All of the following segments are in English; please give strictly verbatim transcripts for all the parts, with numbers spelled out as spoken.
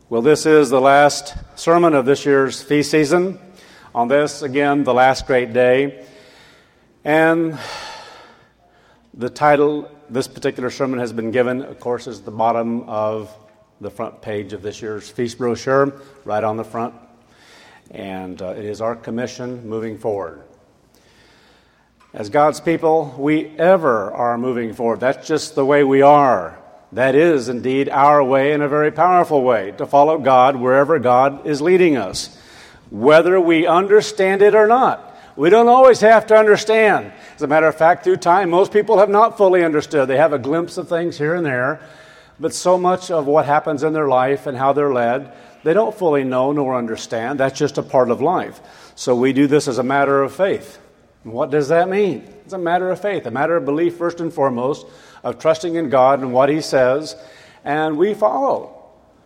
Well, this is the last sermon of this year's feast season. On this, again, the last great day. And the title this particular sermon has been given, of course, is the bottom of the front page of this year's feast brochure, right on the front. And uh, it is our commission moving forward. As God's people, we ever are moving forward. That's just the way we are. That is indeed our way, in a very powerful way, to follow God wherever God is leading us, whether we understand it or not. We don't always have to understand. As a matter of fact, through time, most people have not fully understood. They have a glimpse of things here and there, but so much of what happens in their life and how they're led, they don't fully know nor understand. That's just a part of life. So we do this as a matter of faith. And what does that mean? It's a matter of faith, a matter of belief first and foremost, of trusting in God and what He says, and we follow.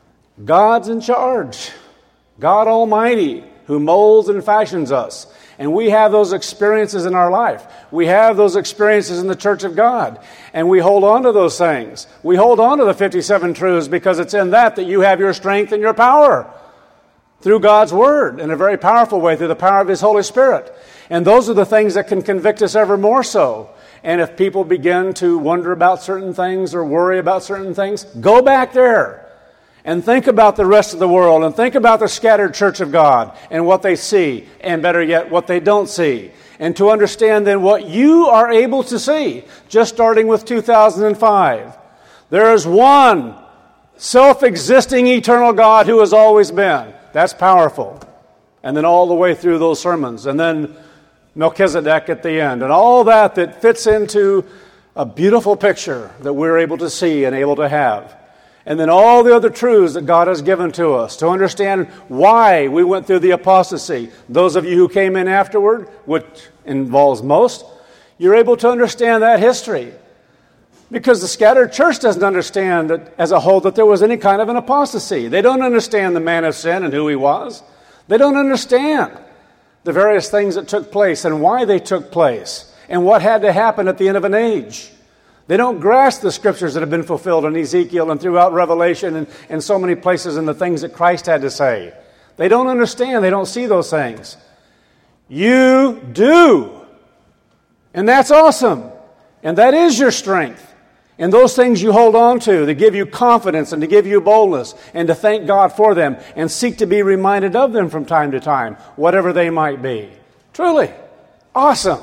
God's in charge. God Almighty, who molds and fashions us. And we have those experiences in our life. We have those experiences in the Church of God. And we hold on to those things. We hold on to the fifty-seven truths because it's in that that you have your strength and your power. Through God's Word, in a very powerful way, through the power of His Holy Spirit. And those are the things that can convict us ever more so. And if people begin to wonder about certain things or worry about certain things, go back there and think about the rest of the world and think about the scattered church of God and what they see, and better yet, what they don't see. And to understand then what you are able to see, just starting with two thousand five. There is one self-existing eternal God who has always been. That's powerful. And then all the way through those sermons. And then Melchizedek at the end, and all that that fits into a beautiful picture that we're able to see and able to have. And then all the other truths that God has given to us to understand why we went through the apostasy. Those of you who came in afterward, which involves most, you're able to understand that history. Because the scattered church doesn't understand that, as a whole, that there was any kind of an apostasy. They don't understand the man of sin and who he was. They don't understand the various things that took place and why they took place and what had to happen at the end of an age. They don't grasp the scriptures that have been fulfilled in Ezekiel and throughout Revelation and, and so many places and the things that Christ had to say. They don't understand. They don't see those things. You do. And that's awesome. And that is your strength. And those things you hold on to, to give you confidence and to give you boldness and to thank God for them and seek to be reminded of them from time to time, whatever they might be. Truly, awesome.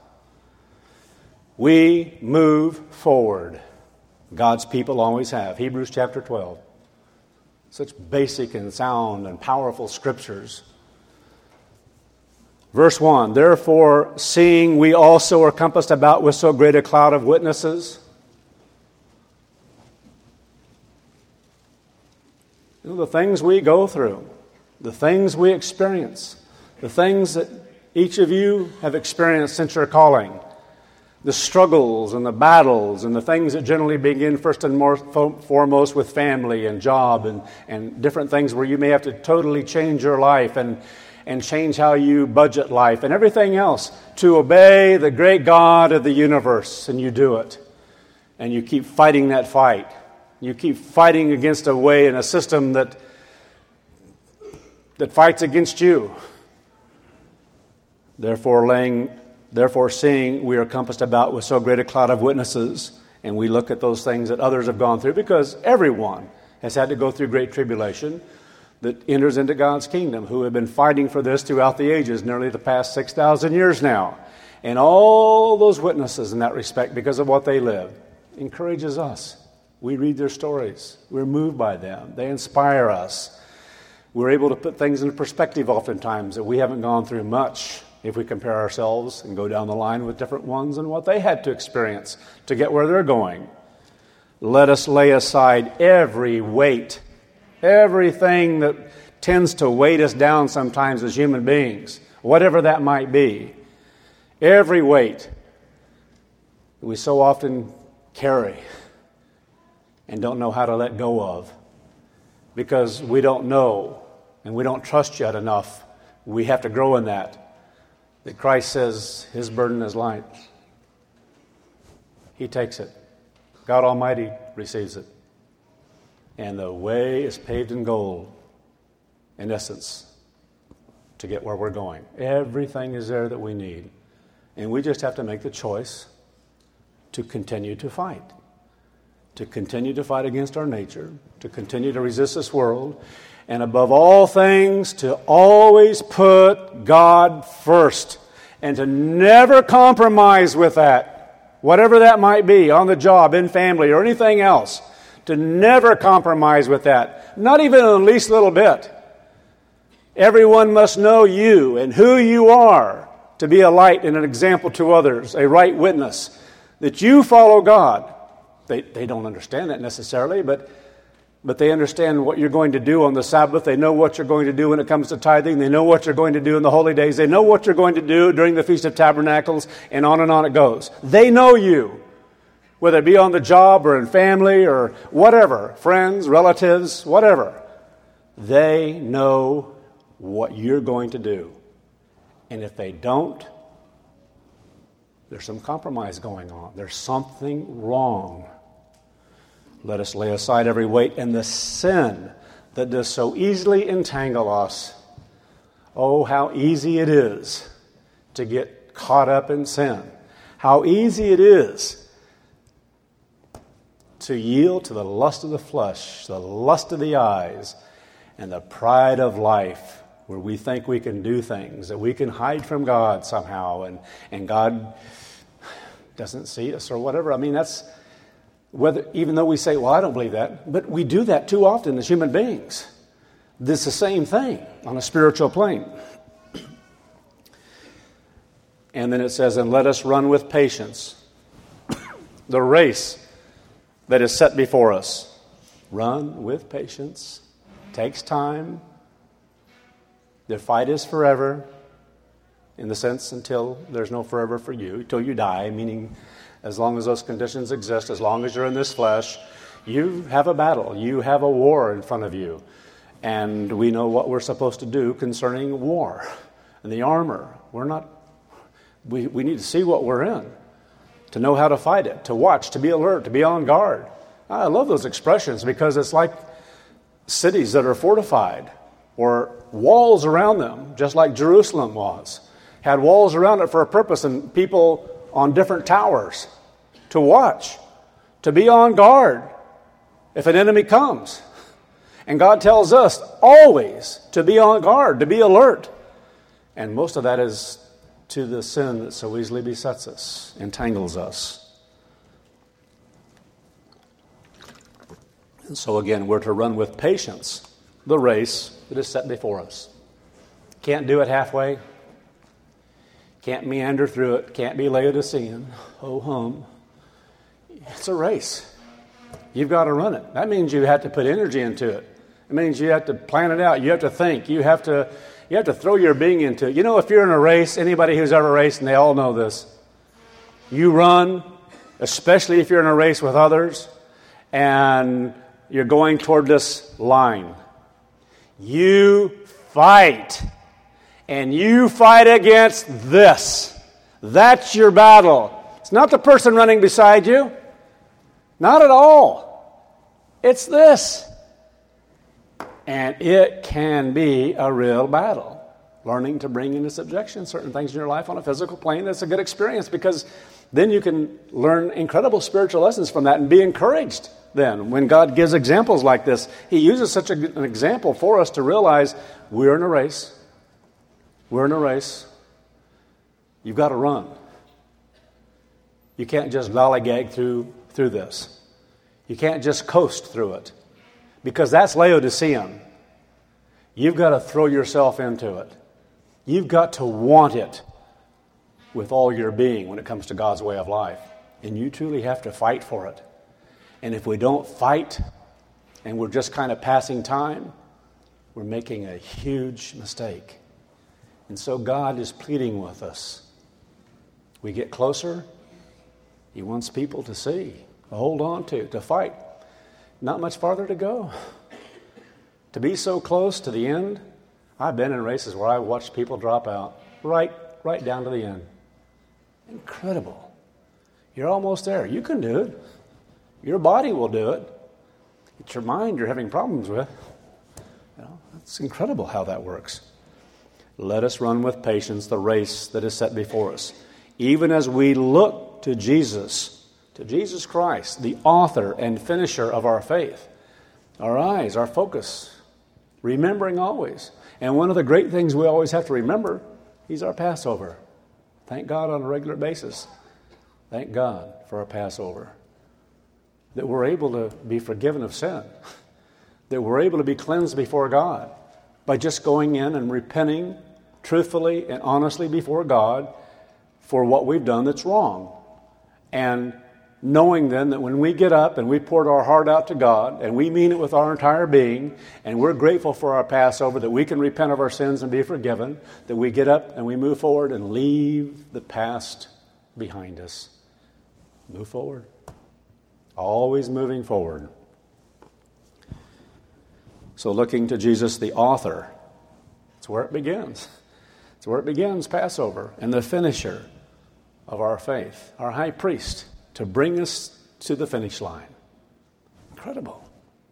We move forward. God's people always have. Hebrews chapter twelve. Such basic and sound and powerful scriptures. Verse one, therefore, seeing we also are compassed about with so great a cloud of witnesses. You know, the things we go through, the things we experience, the things that each of you have experienced since your calling, the struggles and the battles and the things that generally begin first and more foremost with family and job and, and different things where you may have to totally change your life and, and change how you budget life and everything else to obey the great God of the universe, and you do it. And you keep fighting that fight. You keep fighting against a way and a system that that fights against you. Therefore, laying, therefore, seeing we are compassed about with so great a cloud of witnesses, and we look at those things that others have gone through, because everyone has had to go through great tribulation that enters into God's kingdom, who have been fighting for this throughout the ages, nearly the past six thousand years now. And all those witnesses in that respect, because of what they live, encourages us. We read their stories. We're moved by them. They inspire us. We're able to put things in perspective oftentimes that we haven't gone through much if we compare ourselves and go down the line with different ones and what they had to experience to get where they're going. Let us lay aside every weight, everything that tends to weight us down sometimes as human beings, whatever that might be. Every weight that we so often carry and don't know how to let go of, because we don't know and we don't trust yet enough. We have to grow in that. That Christ says His burden is light. He takes it. God Almighty receives it. And the way is paved in gold, in essence, to get where we're going. Everything is there that we need. And we just have to make the choice to continue to fight. To continue to fight against our nature. To continue to resist this world. And above all things, to always put God first. And to never compromise with that. Whatever that might be, on the job, in family, or anything else. To never compromise with that. Not even in the least little bit. Everyone must know you and who you are to be a light and an example to others, a right witness, that you follow God. They they don't understand that necessarily, but but they understand what you're going to do on the Sabbath. They know what you're going to do when it comes to tithing. They know what you're going to do in the holy days. They know what you're going to do during the Feast of Tabernacles, and on and on it goes. They know you, whether it be on the job or in family or whatever, friends, relatives, whatever. They know what you're going to do. And if they don't, there's some compromise going on. There's something wrong. Let us lay aside every weight and the sin that does so easily entangle us. Oh, how easy it is to get caught up in sin. How easy it is to yield to the lust of the flesh, the lust of the eyes, and the pride of life, where we think we can do things, that we can hide from God somehow, and, and God doesn't see us or whatever. I mean, that's, whether even though we say, well, I don't believe that, but we do that too often as human beings. It's the same thing on a spiritual plane. And then it says, and let us run with patience the race that is set before us. Run with patience. Takes time. The fight is forever, in the sense until there's no forever for you, until you die, meaning as long as those conditions exist, as long as you're in this flesh, you have a battle, you have a war in front of you. And we know what we're supposed to do concerning war and the armor. We're not, we, we need to see what we're in, to know how to fight it, to watch, to be alert, to be on guard. I love those expressions because it's like cities that are fortified, or walls around them, just like Jerusalem was. Had walls around it for a purpose, and people on different towers to watch, to be on guard if an enemy comes. And God tells us always to be on guard, to be alert. And most of that is to the sin that so easily besets us, entangles us. And so again, we're to run with patience the race that is set before us. Can't do it halfway. Can't meander through it. Can't be Laodicean. Ho hum. It's a race. You've got to run it. That means you have to put energy into it. It means you have to plan it out. You have to think. You have to you have to throw your being into it. You know, if you're in a race, anybody who's ever raced, and they all know this, you run, especially if you're in a race with others, and you're going toward this line. You fight. And you fight against this. That's your battle. It's not the person running beside you. Not at all. It's this. And it can be a real battle. Learning to bring into subjection certain things in your life on a physical plane, that's a good experience, because then you can learn incredible spiritual lessons from that and be encouraged then. When God gives examples like this, He uses such a, an example for us to realize we're in a race. We're in a race. You've got to run. You can't just lollygag through, through this. You can't just coast through it, because that's Laodicean. You've got to throw yourself into it. You've got to want it with all your being when it comes to God's way of life. And you truly have to fight for it. And if we don't fight and we're just kind of passing time, we're making a huge mistake. And so God is pleading with us. We get closer. He wants people to see, to hold on to, to fight. Not much farther to go. To be so close to the end. I've been in races where I watched people drop out right, right down to the end. Incredible. You're almost there. You can do it. Your body will do it. It's your mind you're having problems with. You know, it's incredible how that works. Let us run with patience the race that is set before us, even as we look to Jesus, to Jesus Christ, the author and finisher of our faith. Our eyes, our focus, remembering always. And one of the great things we always have to remember, He's our Passover. Thank God on a regular basis. Thank God for our Passover. That we're able to be forgiven of sin. That we're able to be cleansed before God by just going in and repenting truthfully and honestly before God for what we've done that's wrong. And knowing then that when we get up and we poured our heart out to God and we mean it with our entire being and we're grateful for our Passover, that we can repent of our sins and be forgiven, that we get up and we move forward and leave the past behind us. Move forward. Always moving forward. So looking to Jesus, the author, that's where it begins. It's where it begins, Passover, and the finisher of our faith, our high priest, to bring us to the finish line. Incredible.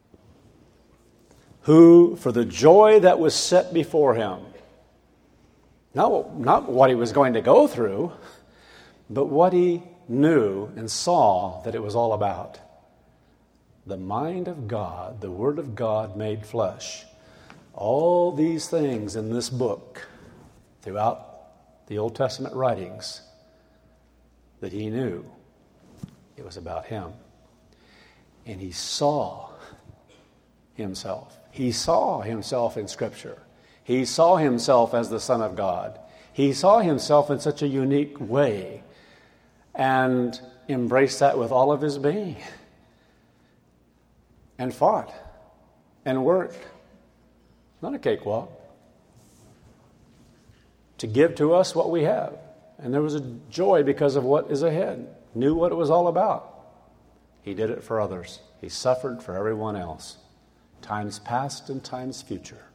Who, for the joy that was set before him, not, not what he was going to go through, but what he knew and saw that it was all about. The mind of God, the Word of God made flesh. All these things in this book, throughout the Old Testament writings, that he knew it was about him. And he saw himself. He saw himself in Scripture. He saw himself as the Son of God. He saw himself in such a unique way and embraced that with all of his being. And fought and worked. Not a cakewalk. To give to us what we have. And there was a joy because of what is ahead. Knew what it was all about. He did it for others. He suffered for everyone else. Times past and times future.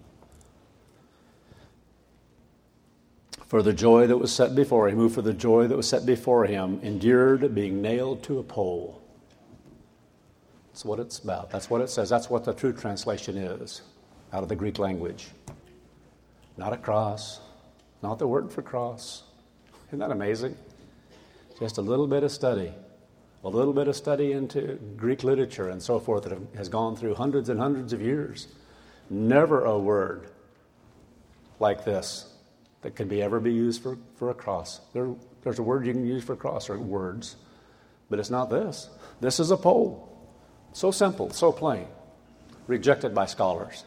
For the joy that was set before him, who for the joy that was set before him endured being nailed to a pole. That's what it's about. That's what it says. That's what the true translation is out of the Greek language. Not a cross. Not the word for cross. Isn't that amazing? Just a little bit of study. A little bit of study into Greek literature and so forth that has gone through hundreds and hundreds of years. Never a word like this that could be ever be used for, for a cross. There, there's a word you can use for cross or words, but it's not this. This is a pole. So simple, so plain. Rejected by scholars.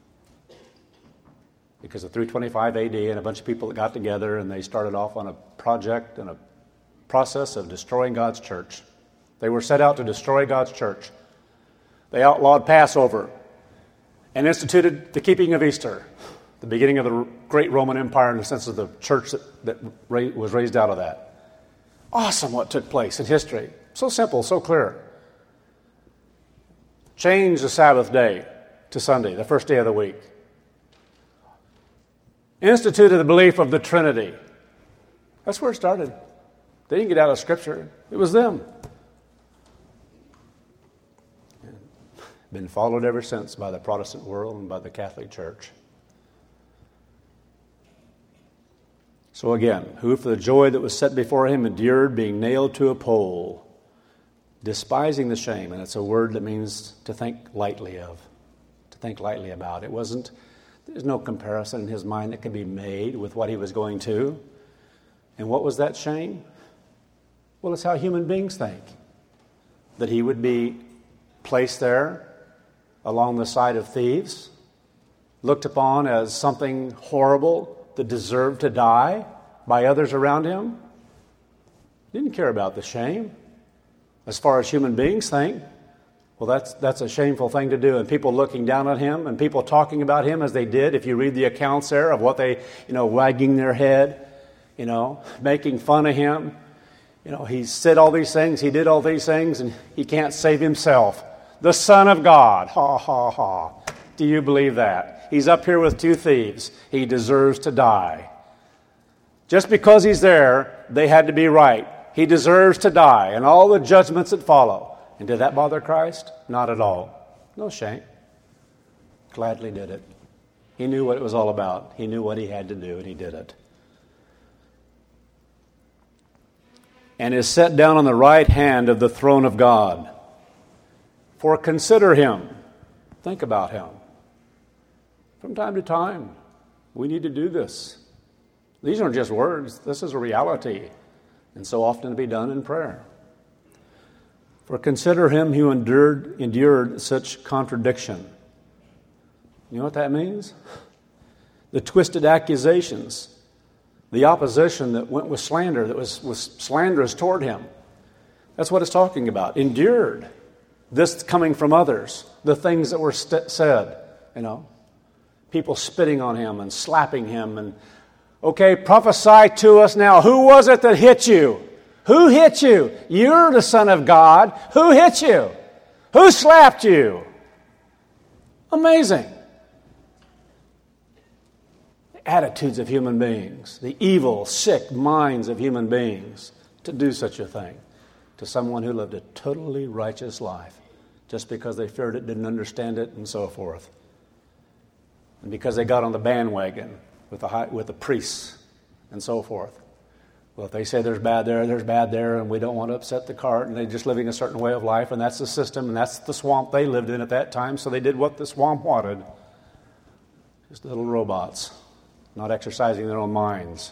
Because of three twenty-five A D and a bunch of people that got together and they started off on a project and a process of destroying God's church. They were set out to destroy God's church. They outlawed Passover and instituted the keeping of Easter, the beginning of the great Roman Empire in the sense of the church that, that was raised out of that. Awesome what took place in history. So simple, so clear. Change the Sabbath day to Sunday, the first day of the week. Instituted the belief of the Trinity. That's where it started. They didn't get out of Scripture. It was them. Been followed ever since by the Protestant world and by the Catholic Church. So again, who for the joy that was set before him endured being nailed to a pole, despising the shame, and it's a word that means to think lightly of, to think lightly about. It wasn't, there's no comparison in his mind that could be made with what he was going to. And what was that shame? Well, it's how human beings think. That he would be placed there along the side of thieves, looked upon as something horrible that deserved to die by others around him. He didn't care about the shame. As far as human beings think, well, that's that's a shameful thing to do. And people looking down on him and people talking about him as they did, if you read the accounts there of what they, you know, wagging their head, you know, making fun of him. You know, he said all these things, he did all these things, and he can't save himself. The Son of God. Ha, ha, ha. Do you believe that? He's up here with two thieves. He deserves to die. Just because he's there, they had to be right. He deserves to die, and all the judgments that follow. And did that bother Christ? Not at all. No shame. Gladly did it. He knew what it was all about. He knew what he had to do, and he did it. And is set down on the right hand of the throne of God. For consider him. Think about him. From time to time, we need to do this. These aren't just words. This is a reality, and so often to be done in prayer. For consider him who endured, endured such contradiction. You know what that means? The twisted accusations, the opposition that went with slander, that was, was slanderous toward him. That's what it's talking about. Endured. This coming from others. The things that were st- said, you know. People spitting on him and slapping him. And okay, prophesy to us now. Who was it that hit you? Who hit you? You're the Son of God. Who hit you? Who slapped you? Amazing. The attitudes of human beings, the evil, sick minds of human beings to do such a thing to someone who lived a totally righteous life just because they feared it, didn't understand it, and so forth. And because they got on the bandwagon with the high, with the priests and so forth. Well, if they say there's bad there, there's bad there, and we don't want to upset the cart, and they're just living a certain way of life, and that's the system, and that's the swamp they lived in at that time, so they did what the swamp wanted. Just little robots, not exercising their own minds.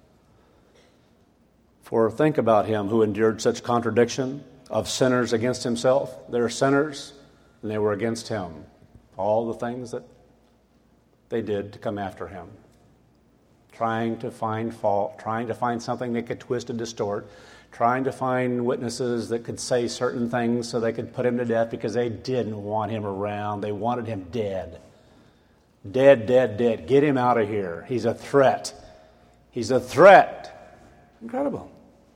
For think about him who endured such contradiction of sinners against himself. They're sinners, and they were against him. All the things that they did to come after him. Trying to find fault, trying to find something they could twist and distort, trying to find witnesses that could say certain things so they could put him to death because they didn't want him around. They wanted him dead. Dead, dead, dead. Get him out of here. He's a threat. He's a threat. Incredible.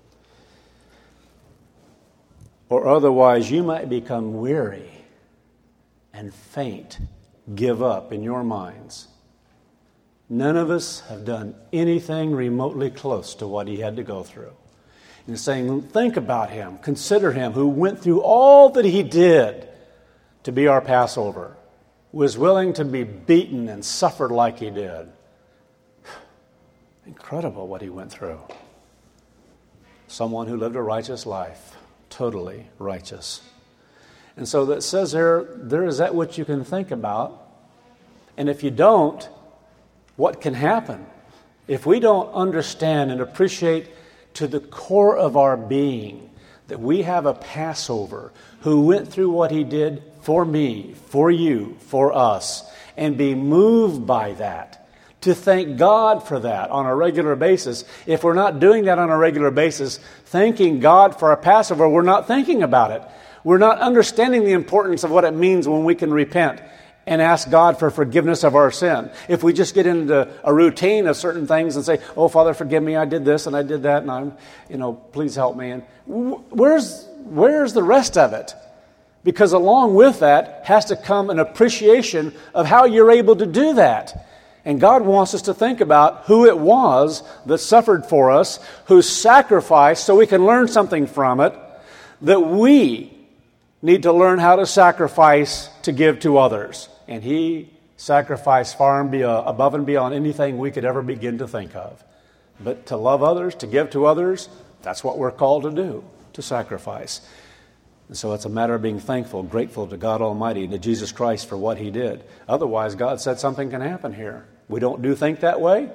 Or otherwise you might become weary and faint, give up in your minds. None of us have done anything remotely close to what he had to go through. And he's saying, think about him, consider him who went through all that he did to be our Passover, was willing to be beaten and suffered like he did. Incredible what he went through. Someone who lived a righteous life, totally righteous. And so that says there, there is that which you can think about. And if you don't, what can happen? If we don't understand and appreciate to the core of our being that we have a Passover who went through what he did for me, for you, for us, and be moved by that, to thank God for that on a regular basis. If we're not doing that on a regular basis, thanking God for our Passover, we're not thinking about it. We're not understanding the importance of what it means when we can repent and ask God for forgiveness of our sin. If we just get into a routine of certain things and say, oh, Father, forgive me, I did this and I did that, and I'm, you know, please help me. And where's, where's the rest of it? Because along with that has to come an appreciation of how you're able to do that. And God wants us to think about who it was that suffered for us, who sacrificed so we can learn something from it, that we need to learn how to sacrifice to give to others. And he sacrificed far and beyond, above and beyond anything we could ever begin to think of. But to love others, to give to others, that's what we're called to do, to sacrifice. And so it's a matter of being thankful, grateful to God Almighty, to Jesus Christ for what he did. Otherwise, God said something can happen here. We don't do think that way.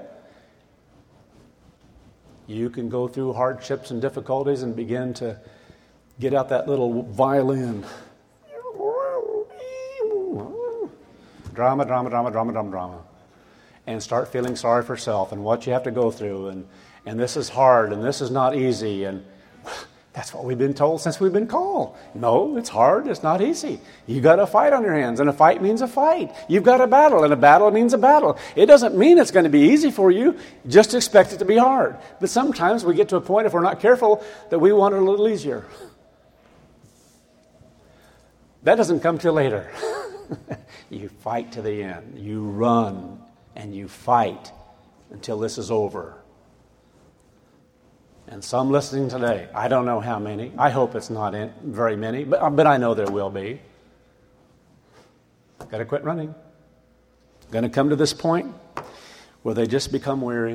You can go through hardships and difficulties and begin to get out that little violin. Drama, drama, drama, drama, drama, drama. And start feeling sorry for self and what you have to go through. And, and this is hard and this is not easy. And that's what we've been told since we've been called. No, it's hard. It's not easy. You've got a fight on your hands, and a fight means a fight. You've got a battle, and a battle means a battle. It doesn't mean it's going to be easy for you. Just expect it to be hard. But sometimes we get to a point, if we're not careful, that we want it a little easier. That doesn't come till later. You fight to the end. You run and you fight until this is over. And some listening today, I don't know how many. I hope it's not in, very many, but, but I know there will be. got to quit running. Going to come to this point where they just become weary.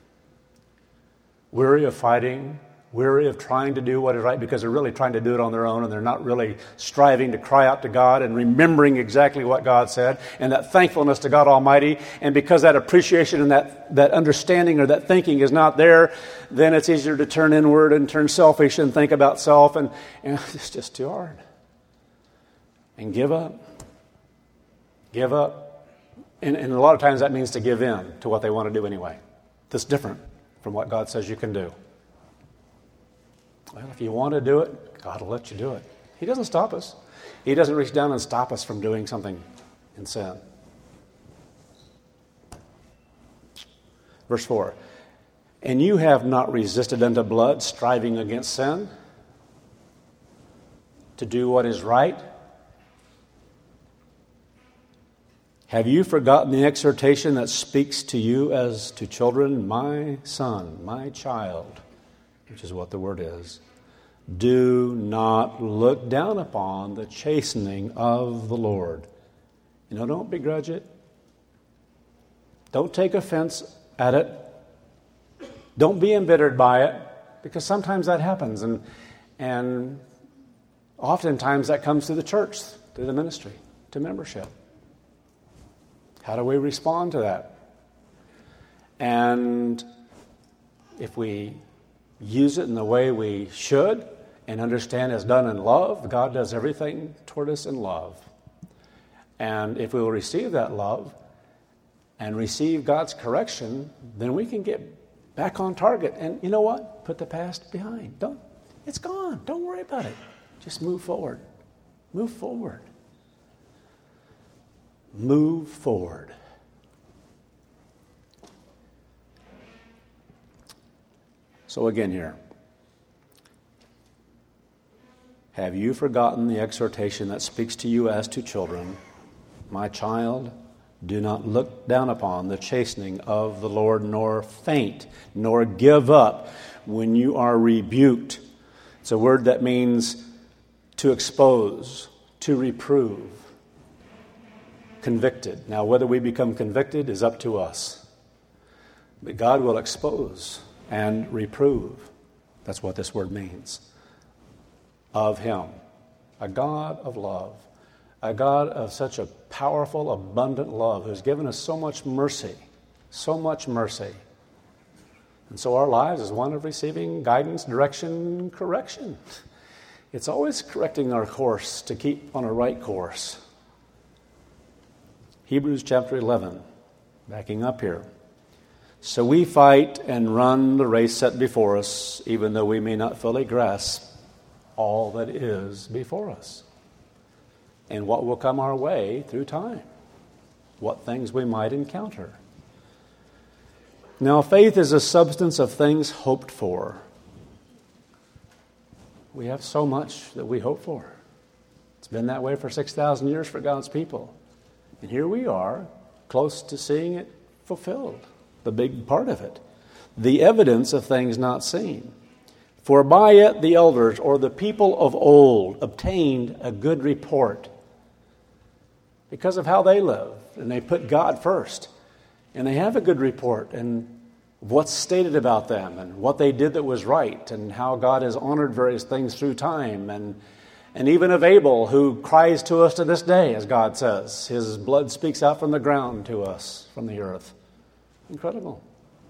Weary of fighting, weary of trying to do what is right because they're really trying to do it on their own and they're not really striving to cry out to God and remembering exactly what God said and that thankfulness to God Almighty. And because that appreciation and that, that understanding or that thinking is not there, then it's easier to turn inward and turn selfish and think about self and, and it's just too hard. And give up. Give up. And, and a lot of times that means to give in to what they want to do anyway. That's different from what God says you can do. Well, if you want to do it, God will let you do it. He doesn't stop us. He doesn't reach down and stop us from doing something in sin. Verse four. And you have not resisted unto blood, striving against sin, to do what is right. Have you forgotten the exhortation that speaks to you as to children? My son, my child, which is what the word is, do not look down upon the chastening of the Lord. You know, don't begrudge it. Don't take offense at it. Don't be embittered by it, because sometimes that happens, and and oftentimes that comes through the church, through the ministry, to membership. How do we respond to that? And if we use it in the way we should and understand it's done in love, God does everything toward us in love. And if we will receive that love and receive God's correction, then we can get back on target. And you know what? Put the past behind. Don't. It's gone. Don't worry about it. Just move forward. Move forward. Move forward. So again here, have you forgotten the exhortation that speaks to you as to children? My child, do not look down upon the chastening of the Lord, nor faint, nor give up when you are rebuked. It's a word that means to expose, to reprove. Convicted. Now, whether we become convicted is up to us. But God will expose and reprove. That's what this word means. Of Him. A God of love. A God of such a powerful, abundant love who's given us so much mercy. So much mercy. And so our lives is one of receiving guidance, direction, correction. It's always correcting our course to keep on a right course. Hebrews chapter eleven, backing up here. So we fight and run the race set before us, even though we may not fully grasp all that is before us and what will come our way through time, what things we might encounter. Now, faith is a substance of things hoped for. We have so much that we hope for. It's been that way for six thousand years for God's people. And here we are, close to seeing it fulfilled, the big part of it. The evidence of things not seen. For by it the elders, or the people of old, obtained a good report because of how they live. And they put God first. And they have a good report and what's stated about them and what they did that was right and how God has honored various things through time. And And even of Abel, who cries to us to this day, as God says. His blood speaks out from the ground to us, from the earth. Incredible.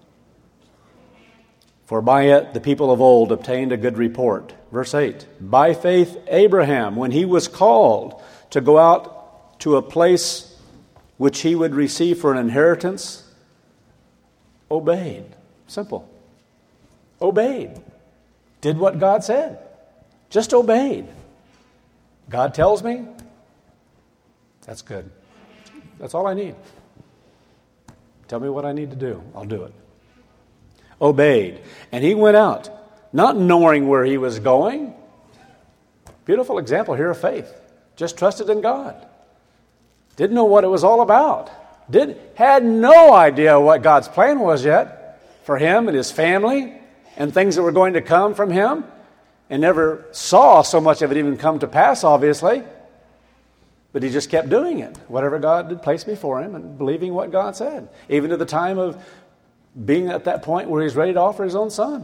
For by it the people of old obtained a good report. Verse eight. By faith Abraham, when he was called to go out to a place which he would receive for an inheritance, obeyed. Simple. Obeyed. Did what God said. Just obeyed. God tells me, that's good. That's all I need. Tell me what I need to do. I'll do it. Obeyed. And he went out, not knowing where he was going. Beautiful example here of faith. Just trusted in God. Didn't know what it was all about. Did, had no idea what God's plan was yet for him and his family and things that were going to come from him. And never saw so much of it even come to pass, obviously. But But he just kept doing it, whatever God had placed before him, and believing what God said, even to the time of being at that point where he's ready to offer his own son.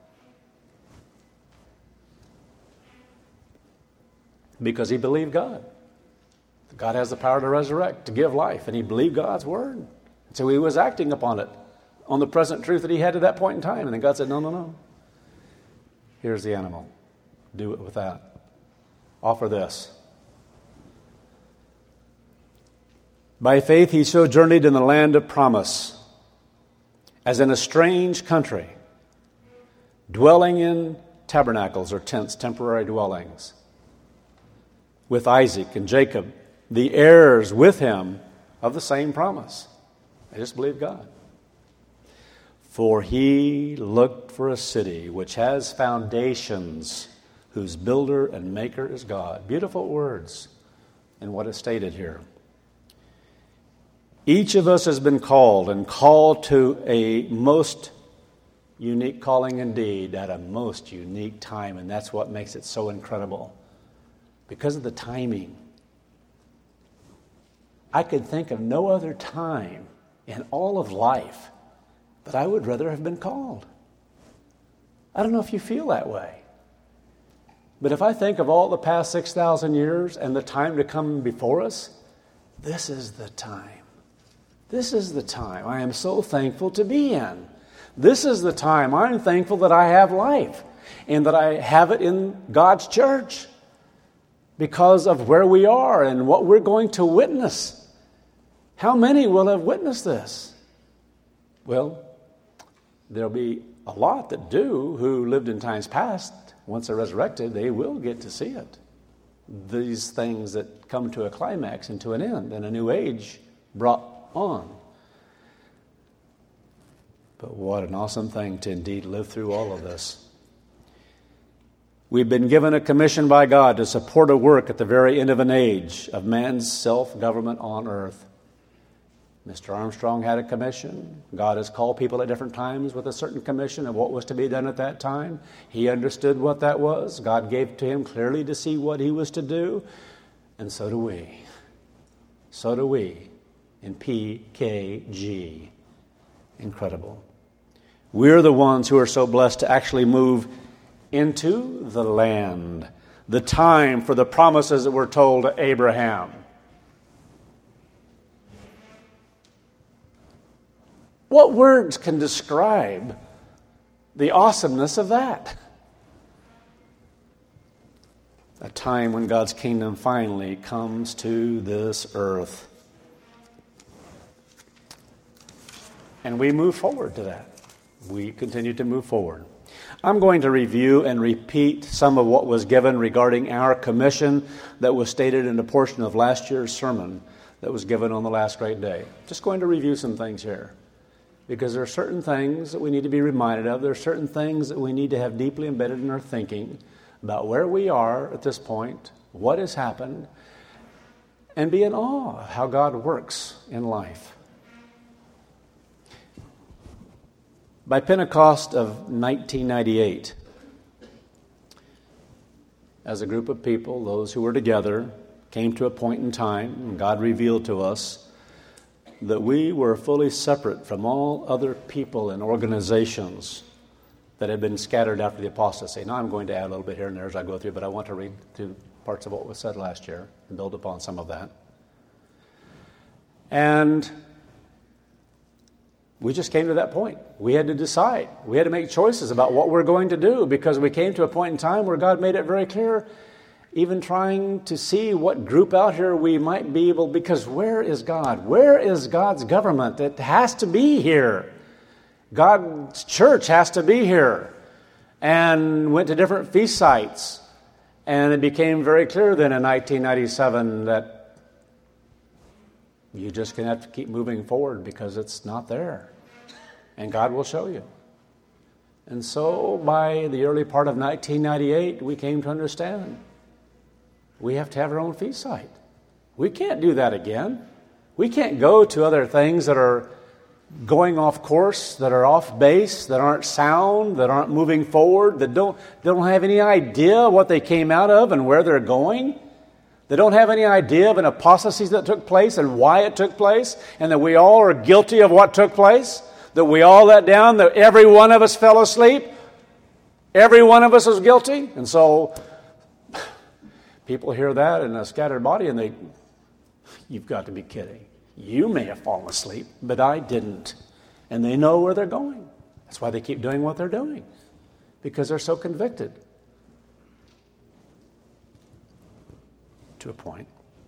Because he believed God. God has the power to resurrect, to give life, and he believed God's word. So he was acting upon it, on the present truth that he had at that point in time. And then God said, no, no, no. Here's the animal. Do it with that. Offer this. By faith he sojourneyed in the land of promise, as in a strange country, dwelling in tabernacles or tents, temporary dwellings, with Isaac and Jacob, the heirs with him of the same promise. They just believed God. For he looked for a city which has foundations, whose builder and maker is God. Beautiful words in what is stated here. Each of us has been called, and called to a most unique calling indeed, at a most unique time, and that's what makes it so incredible. Because of the timing. I could think of no other time in all of life that I would rather have been called. I don't know if you feel that way. But if I think of all the past six thousand years and the time to come before us, this is the time. This is the time I am so thankful to be in. This is the time I'm thankful that I have life and that I have it in God's church because of where we are and what we're going to witness. How many will have witnessed this? Well, there'll be a lot that do who lived in times past. Once they're resurrected, they will get to see it. These things that come to a climax and to an end and a new age brought on. But what an awesome thing to indeed live through all of this. We've been given a commission by God to support a work at the very end of an age of man's self-government on earth. Mister Armstrong had a commission. God has called people at different times with a certain commission of what was to be done at that time. He understood what that was. God gave to him clearly to see what he was to do. And so do we. So do we in P K G. Incredible. We're the ones who are so blessed to actually move into the land, the time for the promises that were told to Abraham. What words can describe the awesomeness of that? A time when God's kingdom finally comes to this earth. And we move forward to that. We continue to move forward. I'm going to review and repeat some of what was given regarding our commission that was stated in a portion of last year's sermon that was given on the last great day. Just going to review some things here. Because there are certain things that we need to be reminded of. There are certain things that we need to have deeply embedded in our thinking about where we are at this point, what has happened, and be in awe of how God works in life. By Pentecost of nineteen ninety-eight, as a group of people, those who were together, came to a point in time, and God revealed to us that we were fully separate from all other people and organizations that had been scattered after the apostasy. Now I'm going to add a little bit here and there as I go through, but I want to read through parts of what was said last year and build upon some of that. And we just came to that point. We had to decide. We had to make choices about what we're going to do because we came to a point in time where God made it very clear, even trying to see what group out here we might be able, because where is God? Where is God's government? It has to be here. God's church has to be here. And went to different feast sites. And it became very clear then in nineteen ninety-seven that you just going to have to keep moving forward because it's not there. And God will show you. And so by the early part of nineteen ninety-eight, we came to understand we have to have our own feast site. We can't do that again. We can't go to other things that are going off course, that are off base, that aren't sound, that aren't moving forward, that don't, they don't have any idea what they came out of and where they're going. They don't have any idea of an apostasy that took place and why it took place, and that we all are guilty of what took place, that we all let down, that every one of us fell asleep, every one of us was guilty. And so people hear that in a scattered body and they, you've got to be kidding. You may have fallen asleep, but I didn't. And they know where they're going. That's why they keep doing what they're doing, because they're so convicted. To a point.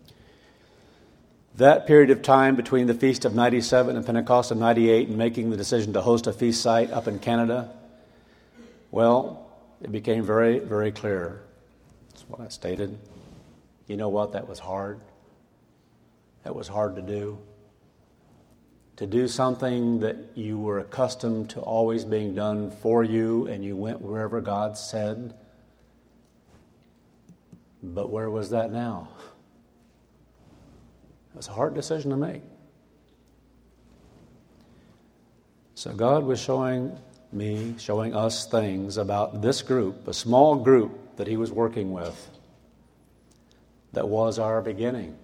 That period of time between the Feast of ninety-seven and Pentecost of ninety-eight and making the decision to host a feast site up in Canada, well, it became very, very clear. That's what I stated. You know what? That was hard. That was hard to do. To do something that you were accustomed to always being done for you, and you went wherever God said. But where was that now? It was a hard decision to make. So God was showing me, showing us things about this group, a small group that He was working with, that was our beginning.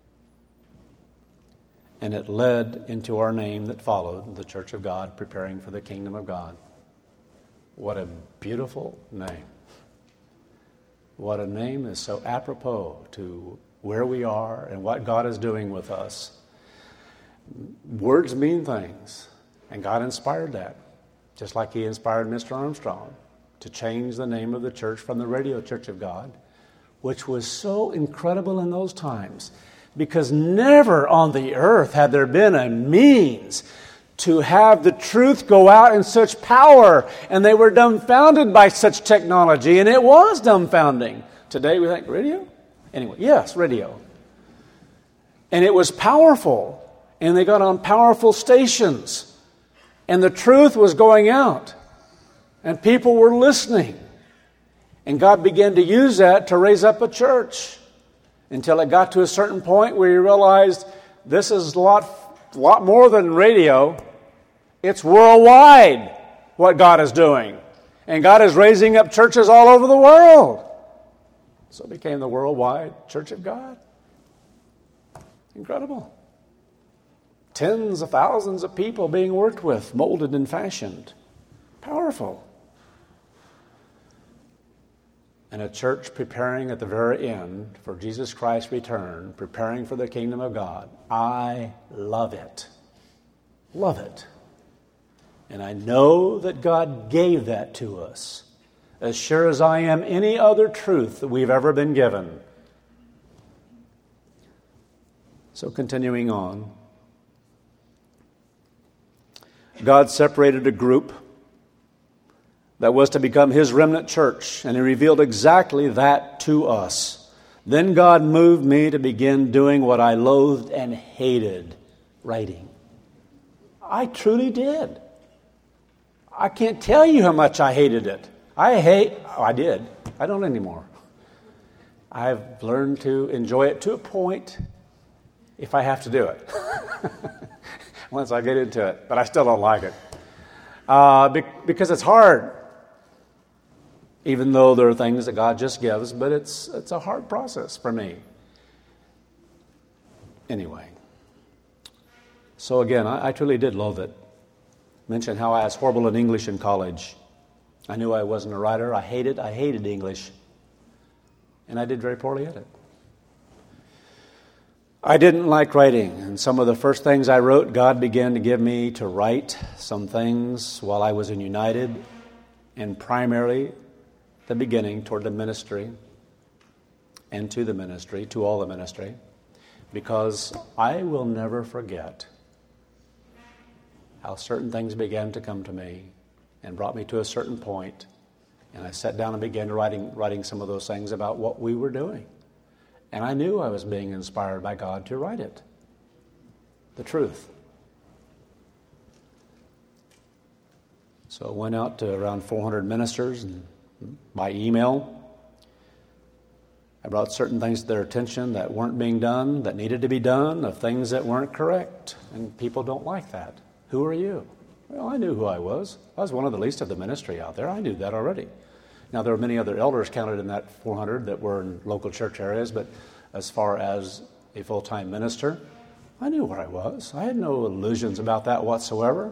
And it led into our name that followed, the Church of God, preparing for the kingdom of God. What a beautiful name. What a name is so apropos to where we are and what God is doing with us. Words mean things, and God inspired that, just like He inspired Mister Armstrong to change the name of the church from the Radio Church of God, which was so incredible in those times, because never on the earth had there been a means to have the truth go out in such power, and they were dumbfounded by such technology, and it was dumbfounding. Today we think, radio? Anyway, yes, radio. And it was powerful, and they got on powerful stations, and the truth was going out, and people were listening, and God began to use that to raise up a church, until it got to a certain point where He realized this is a lot A lot more than radio. It's worldwide what God is doing. And God is raising up churches all over the world. So it became the worldwide Church of God. Incredible. Tens of thousands of people being worked with, molded and fashioned. Powerful. And a church preparing at the very end for Jesus Christ's return, preparing for the kingdom of God. I love it. Love it. And I know that God gave that to us, as sure as I am any other truth that we've ever been given. So continuing on, God separated a group that was to become His remnant church, and He revealed exactly that to us. Then God moved me to begin doing what I loathed and hated, writing. I truly did. I can't tell you how much I hated it. I hate, oh, I did. I don't anymore. I've learned to enjoy it to a point if I have to do it. Once I get into it, but I still don't like it. Uh, be- because it's hard. Even though there are things that God just gives, but it's it's a hard process for me. Anyway. So again, I, I truly did loathe it. Mentioned how I was horrible in English in college. I knew I wasn't a writer. I hated, I hated English. And I did very poorly at it. I didn't like writing. And some of the first things I wrote, God began to give me to write some things while I was in United, and primarily the beginning toward the ministry and to the ministry, to all the ministry, because I will never forget how certain things began to come to me and brought me to a certain point, and I sat down and began writing, writing some of those things about what we were doing. And I knew I was being inspired by God to write it, the truth. So I went out to around four hundred ministers and by email. I brought certain things to their attention that weren't being done, that needed to be done, of things that weren't correct. And people don't like that. Who are you? Well, I knew who I was. I was one of the least of the ministry out there. I knew that already. Now, there were many other elders counted in that four hundred that were in local church areas, but as far as a full-time minister. I knew where I was. I had no illusions about that whatsoever.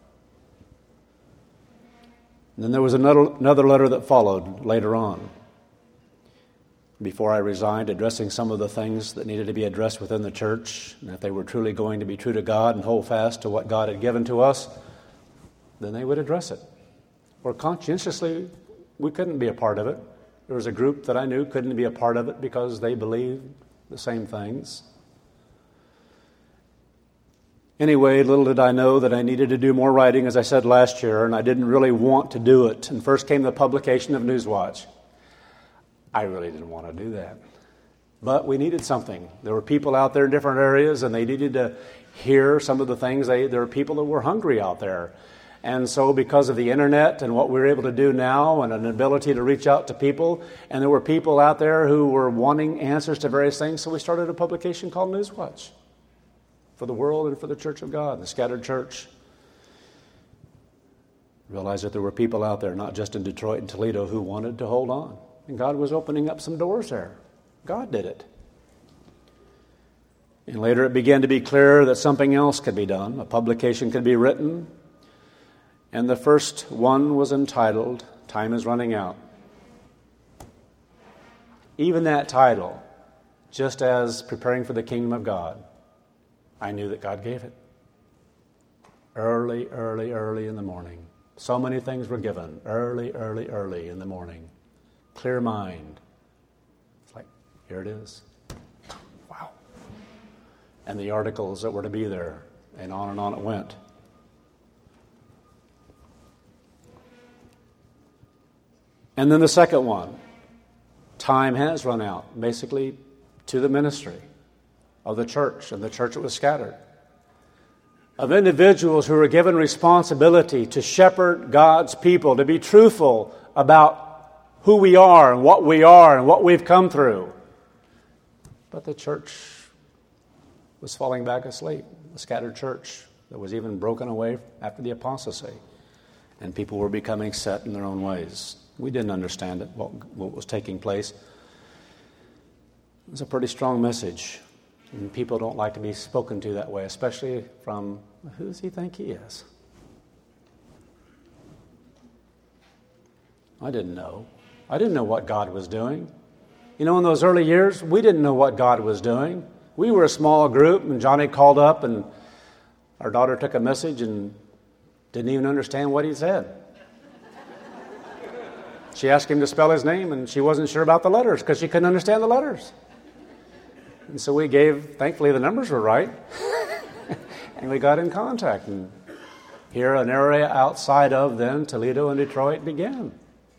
And then there was another, another letter that followed later on, before I resigned, addressing some of the things that needed to be addressed within the church. And if they were truly going to be true to God and hold fast to what God had given to us, then they would address it. Or conscientiously, we couldn't be a part of it. There was a group that I knew couldn't be a part of it because they believed the same things. Anyway, little did I know that I needed to do more writing, as I said last year, and I didn't really want to do it. And first came the publication of Newswatch. I really didn't want to do that. But we needed something. There were people out there in different areas, and they needed to hear some of the things. They, there were people that were hungry out there. And so because of the internet and what we're able to do now and an ability to reach out to people, and there were people out there who were wanting answers to various things, so we started a publication called Newswatch for the world and for the Church of God, the scattered church. Realized that there were people out there, not just in Detroit and Toledo, who wanted to hold on. And God was opening up some doors there. God did it. And later it began to be clear that something else could be done. A publication could be written. And the first one was entitled, Time is Running Out. Even that title, just as Preparing for the Kingdom of God, I knew that God gave it. Early, early, early in the morning. So many things were given. Early, early, early in the morning. Clear mind. It's like, here it is. Wow. And the articles that were to be there. And on and on it went. And then the second one. Time has run out. Basically, to the ministry of the church and the church that was scattered. Of individuals who were given responsibility to shepherd God's people, to be truthful about who we are and what we are and what we've come through. But the church was falling back asleep. The scattered church that was even broken away after the apostasy. And people were becoming set in their own ways. We didn't understand it, what, what was taking place. It was a pretty strong message. And people don't like to be spoken to that way, especially from, who does he think he is? I didn't know. I didn't know what God was doing. You know, in those early years, we didn't know what God was doing. We were a small group, and Johnny called up, and our daughter took a message and didn't even understand what he said. She asked him to spell his name, and she wasn't sure about the letters because she couldn't understand the letters. And so we gave, thankfully the numbers were right, and we got in contact. And here an area outside of then Toledo and Detroit began.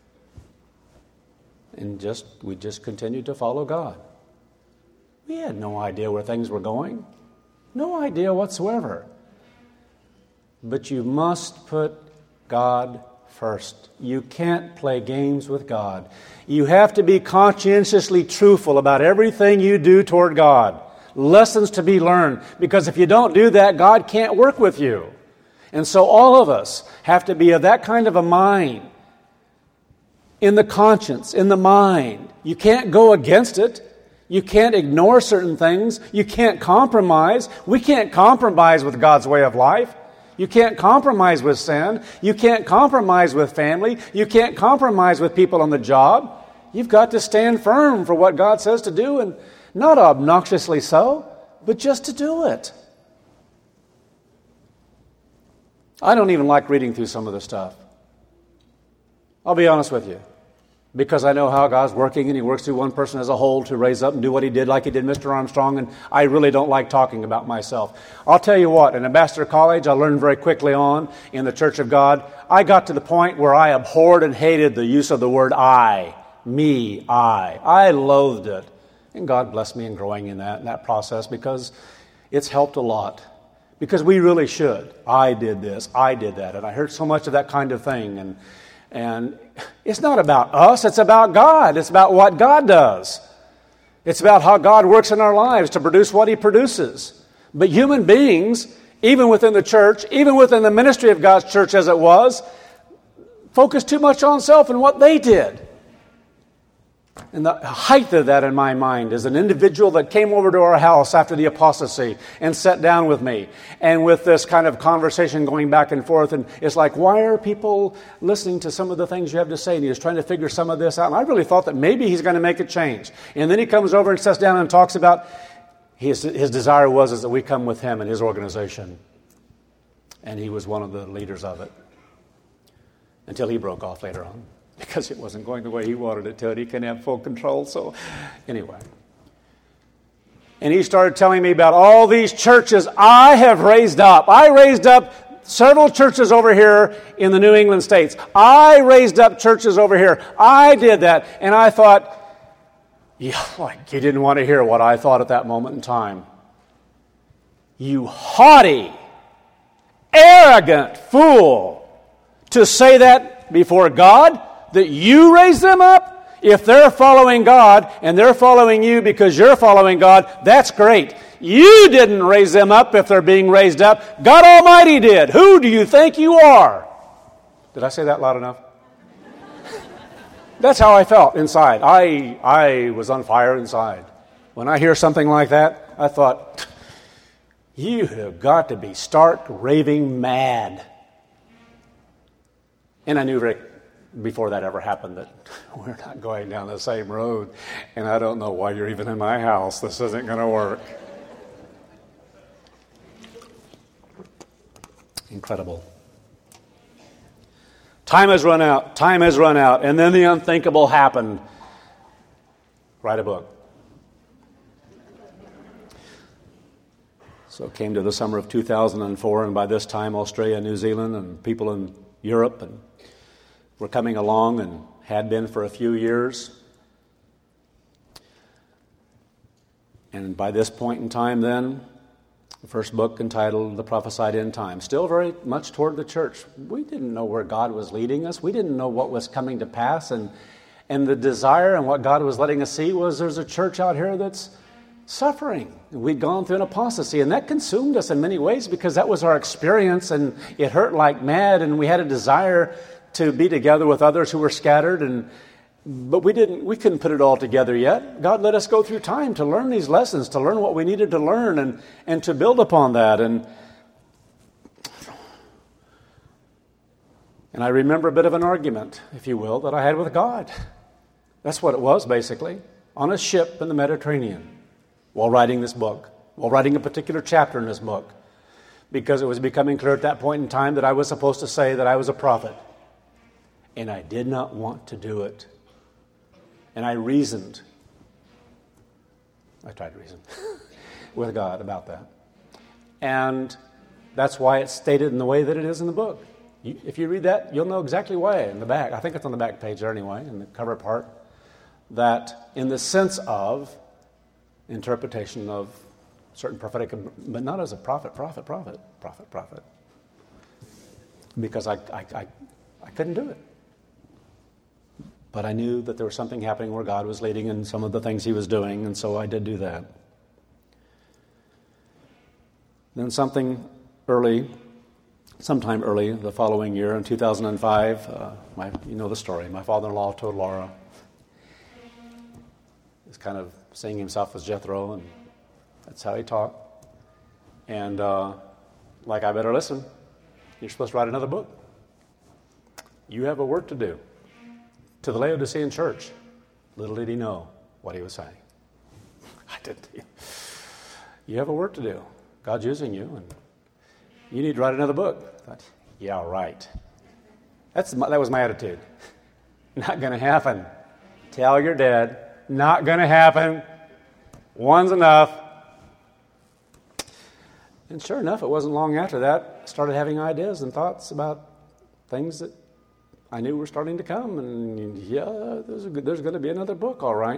And just we just continued to follow God. We had no idea where things were going. No idea whatsoever. But you must put God first. You can't play games with God. You have to be conscientiously truthful about everything you do toward God. Lessons to be learned. Because if you don't do that, God can't work with you. And so all of us have to be of that kind of a mind. In the conscience, in the mind. You can't go against it. You can't ignore certain things. You can't compromise. We can't compromise with God's way of life. You can't compromise with sin. You can't compromise with family. You can't compromise with people on the job. You've got to stand firm for what God says to do, and not obnoxiously so, but just to do it. I don't even like reading through some of the stuff. I'll be honest with you. Because I know how God's working, and He works through one person as a whole to raise up and do what He did like He did Mister Armstrong, and I really don't like talking about myself. I'll tell you what, in Ambassador College, I learned very quickly on in the Church of God, I got to the point where I abhorred and hated the use of the word I, me, I. I loathed it. And God blessed me in growing in that, in that process, because it's helped a lot. Because we really should. I did this, I did that, and I heard so much of that kind of thing, and And it's not about us, it's about God. It's about what God does. It's about how God works in our lives to produce what He produces. But human beings, even within the church, even within the ministry of God's church as it was, focus too much on self and what they did. And the height of that in my mind is an individual that came over to our house after the apostasy and sat down with me. And with this kind of conversation going back and forth, and it's like, why are people listening to some of the things you have to say? And he was trying to figure some of this out. And I really thought that maybe he's going to make a change. And then he comes over and sits down and talks about his, his desire was is that we come with him and his organization. And he was one of the leaders of it. Until he broke off later on. Because it wasn't going the way he wanted it to, and he couldn't have full control. So, anyway. And he started telling me about all these churches I have raised up. I raised up several churches over here in the New England states. I raised up churches over here. I did that. And I thought, yeah, like he didn't want to hear what I thought at that moment in time. You haughty, arrogant fool, to say that before God? That you raise them up? If they're following God and they're following you because you're following God, that's great. You didn't raise them up if they're being raised up. God Almighty did. Who do you think you are? Did I say that loud enough? That's how I felt inside. I, I was on fire inside. When I hear something like that, I thought, you have got to be stark, raving mad. And I knew very before that ever happened that we're not going down the same road, and I don't know why you're even in my house. This isn't going to work. Incredible. Time has run out. Time has run out. And then the unthinkable happened. Write a book. So it came to the summer of two thousand four, and by this time Australia, New Zealand, and people in Europe and were coming along and had been for a few years. And by this point in time then, the first book entitled The Prophesied End Time, still very much toward the church. We didn't know where God was leading us. We didn't know what was coming to pass. And, and the desire and what God was letting us see was there's a church out here that's suffering. We'd gone through an apostasy, and that consumed us in many ways because that was our experience, and it hurt like mad, and we had a desire to be together with others who were scattered, and but we didn't. We couldn't put it all together yet. God let us go through time to learn these lessons, to learn what we needed to learn, and and to build upon that. And and I remember a bit of an argument, if you will, that I had with God. That's what it was, basically, on a ship in the Mediterranean, while writing this book, while writing a particular chapter in this book, because it was becoming clear at that point in time that I was supposed to say that I was a prophet. And I did not want to do it. And I reasoned. I tried to reason with God about that. And that's why it's stated in the way that it is in the book. You, if you read that, you'll know exactly why in the back. I think it's on the back page there anyway, in the cover part. That in the sense of interpretation of certain prophetic, but not as a prophet, prophet, prophet, prophet, prophet. Because I, I, I, I couldn't do it. But I knew that there was something happening where God was leading in some of the things he was doing, and so I did do that. Then something early, sometime early the following year, in two thousand five, uh, my, you know the story, my father-in-law told Laura, he's kind of seeing himself as Jethro, and that's how he talked. And uh, like, I better listen. You're supposed to write another book. You have a work to do. To the Laodicean church, little did he know what he was saying. I didn't. You have a work to do. God's using you, and you need to write another book. I thought, yeah, right. That's my, that was my attitude. Not going to happen. Tell your dad, not going to happen. One's enough. And sure enough, it wasn't long after that, I started having ideas and thoughts about things that I knew were starting to come, and yeah, there's, a, there's going to be another book, all right.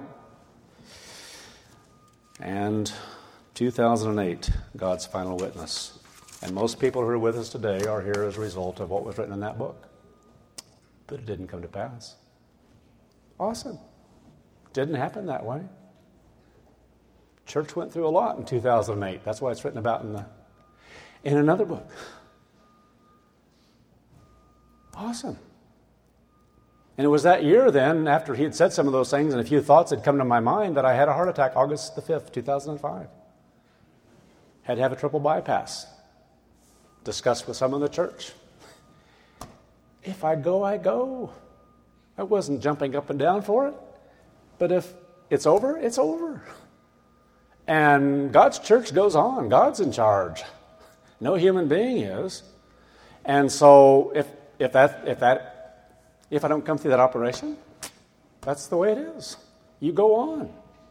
And two thousand eight, God's Final Witness. And most people who are with us today are here as a result of what was written in that book. But it didn't come to pass. Awesome. Didn't happen that way. Church went through a lot in two thousand eight. That's why it's written about in the in another book. Awesome. And it was that year then, after he had said some of those things and a few thoughts had come to my mind, that I had a heart attack August the fifth, two thousand five. Had to have a triple bypass. Discussed with some in the church. If I go, I go. I wasn't jumping up and down for it. But if it's over, it's over. And God's church goes on. God's in charge. No human being is. And so if if that if that if I don't come through that operation, that's the way it is. You go on.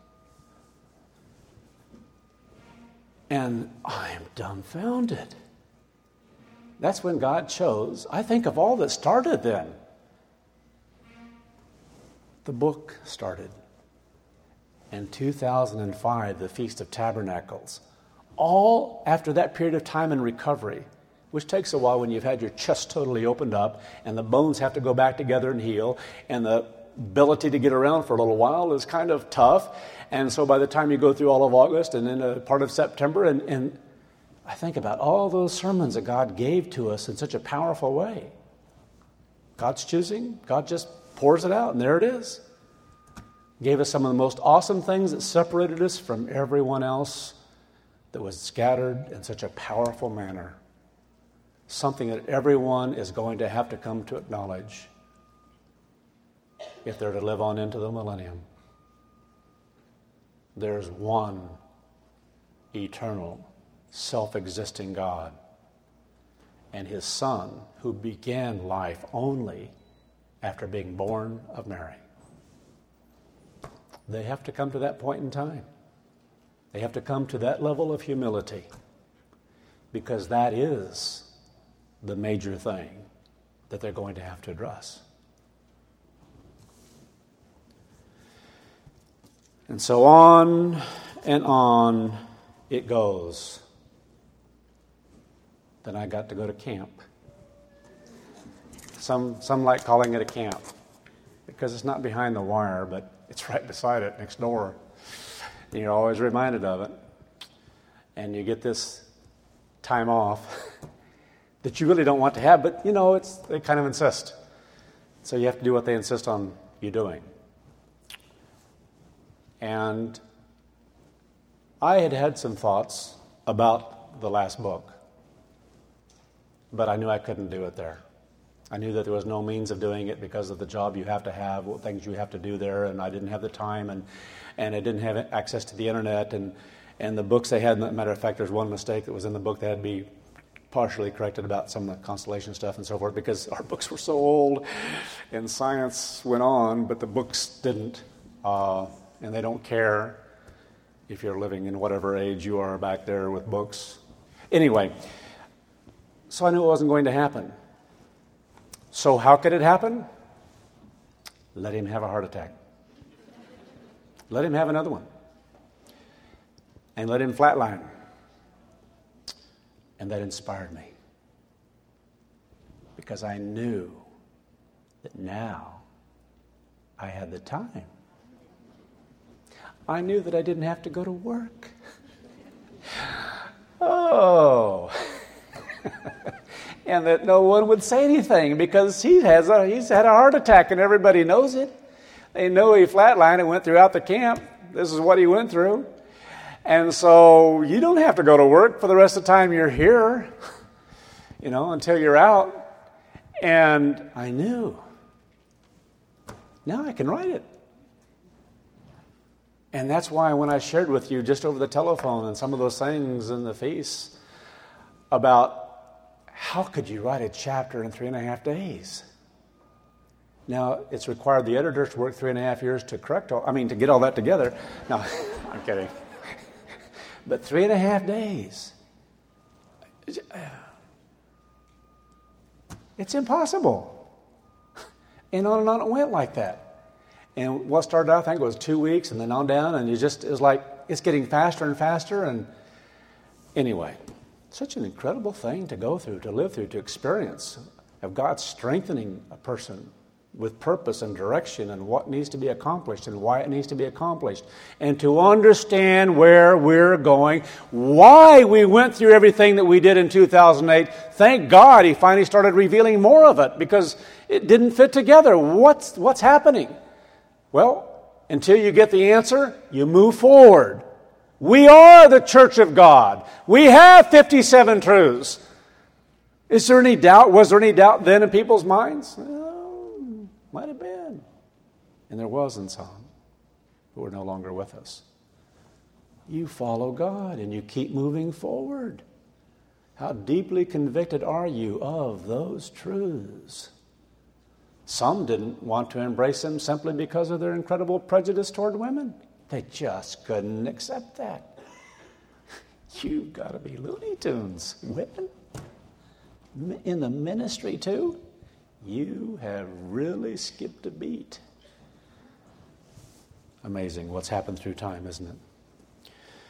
And I am dumbfounded. That's when God chose. I think of all that started then. The book started. In two thousand five, the Feast of Tabernacles. All after that period of time in recovery, which takes a while when you've had your chest totally opened up and the bones have to go back together and heal, and the ability to get around for a little while is kind of tough. And so by the time you go through all of August and then a part of September, and, and I think about all those sermons that God gave to us in such a powerful way. God's choosing. God just pours it out, and there it is. Gave us some of the most awesome things that separated us from everyone else that was scattered in such a powerful manner. Something that everyone is going to have to come to acknowledge if they're to live on into the millennium. There's one eternal, self-existing God, and His Son, who began life only after being born of Mary. They have to come to that point in time. They have to come to that level of humility, because that is the major thing that they're going to have to address. And so on and on it goes. Then I got to go to camp. Some some like calling it a camp because it's not behind the wire, but it's right beside it, next door. And you're always reminded of it. And you get this time off that you really don't want to have, but you know, it's they kind of insist. So you have to do what they insist on you doing. And I had had some thoughts about the last book, but I knew I couldn't do it there. I knew that there was no means of doing it because of the job you have to have, what things you have to do there, and I didn't have the time, and, and I didn't have access to the internet, and, and the books they had, as a matter of fact, there's one mistake that was in the book that had to be partially corrected about some of the constellation stuff and so forth, because our books were so old, and science went on, but the books didn't, uh, and they don't care if you're living in whatever age you are back there with books. Anyway, so I knew it wasn't going to happen. So how could it happen? Let him have a heart attack. Let him have another one. And let him flatline. And that inspired me. Because I knew that now I had the time. I knew that I didn't have to go to work. Oh. And that no one would say anything because he has a, he's had a heart attack and everybody knows it. They know he flatlined and went throughout the camp. This is what he went through. And so you don't have to go to work for the rest of the time you're here, you know, until you're out. And I knew. Now I can write it. And that's why when I shared with you just over the telephone and some of those things in the feast about how could you write a chapter in three and a half days? Now, it's required the editors to work three and a half years to correct all, I mean, to get all that together. No, I'm kidding. But three and a half days. It's impossible. And on and on it went like that. And what started out, I think, was two weeks, and then on down, and you just, it was like, it's getting faster and faster, and anyway, such an incredible thing to go through, to live through, to experience, of God strengthening a person with purpose and direction and what needs to be accomplished and why it needs to be accomplished. And to understand where we're going, why we went through everything that we did in two thousand eight. Thank God he finally started revealing more of it because it didn't fit together. What's, what's happening? Well, until you get the answer, you move forward. We are the church of God. We have fifty-seven truths. Is there any doubt? Was there any doubt then in people's minds? Well, might have been. And there was in some who are no longer with us. You follow God and you keep moving forward. How deeply convicted are you of those truths? Some didn't want to embrace them simply because of their incredible prejudice toward women. They just couldn't accept that. You've got to be Looney Tunes. Women? In the ministry too? You have really skipped a beat. Amazing what's happened through time, isn't it?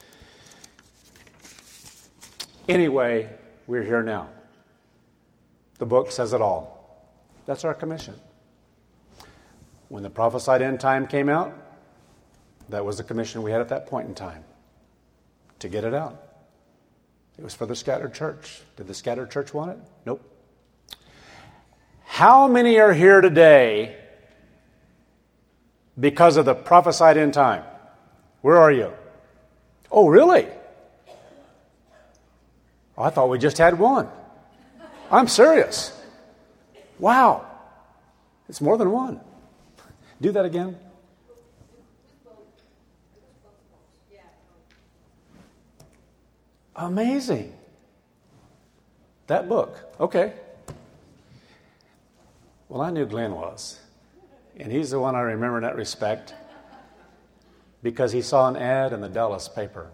Anyway, we're here now. The book says it all. That's our commission. When the prophesied end time came out, that was the commission we had at that point in time, to get it out. It was for the scattered church. Did the scattered church want it? Nope. How many are here today because of the prophesied end time? Where are you? Oh, really? Oh, I thought we just had one. I'm serious. Wow. It's more than one. Do that again. Amazing. That book. Okay. Well, I knew Glenn was. And he's the one I remember in that respect because he saw an ad in the Dallas paper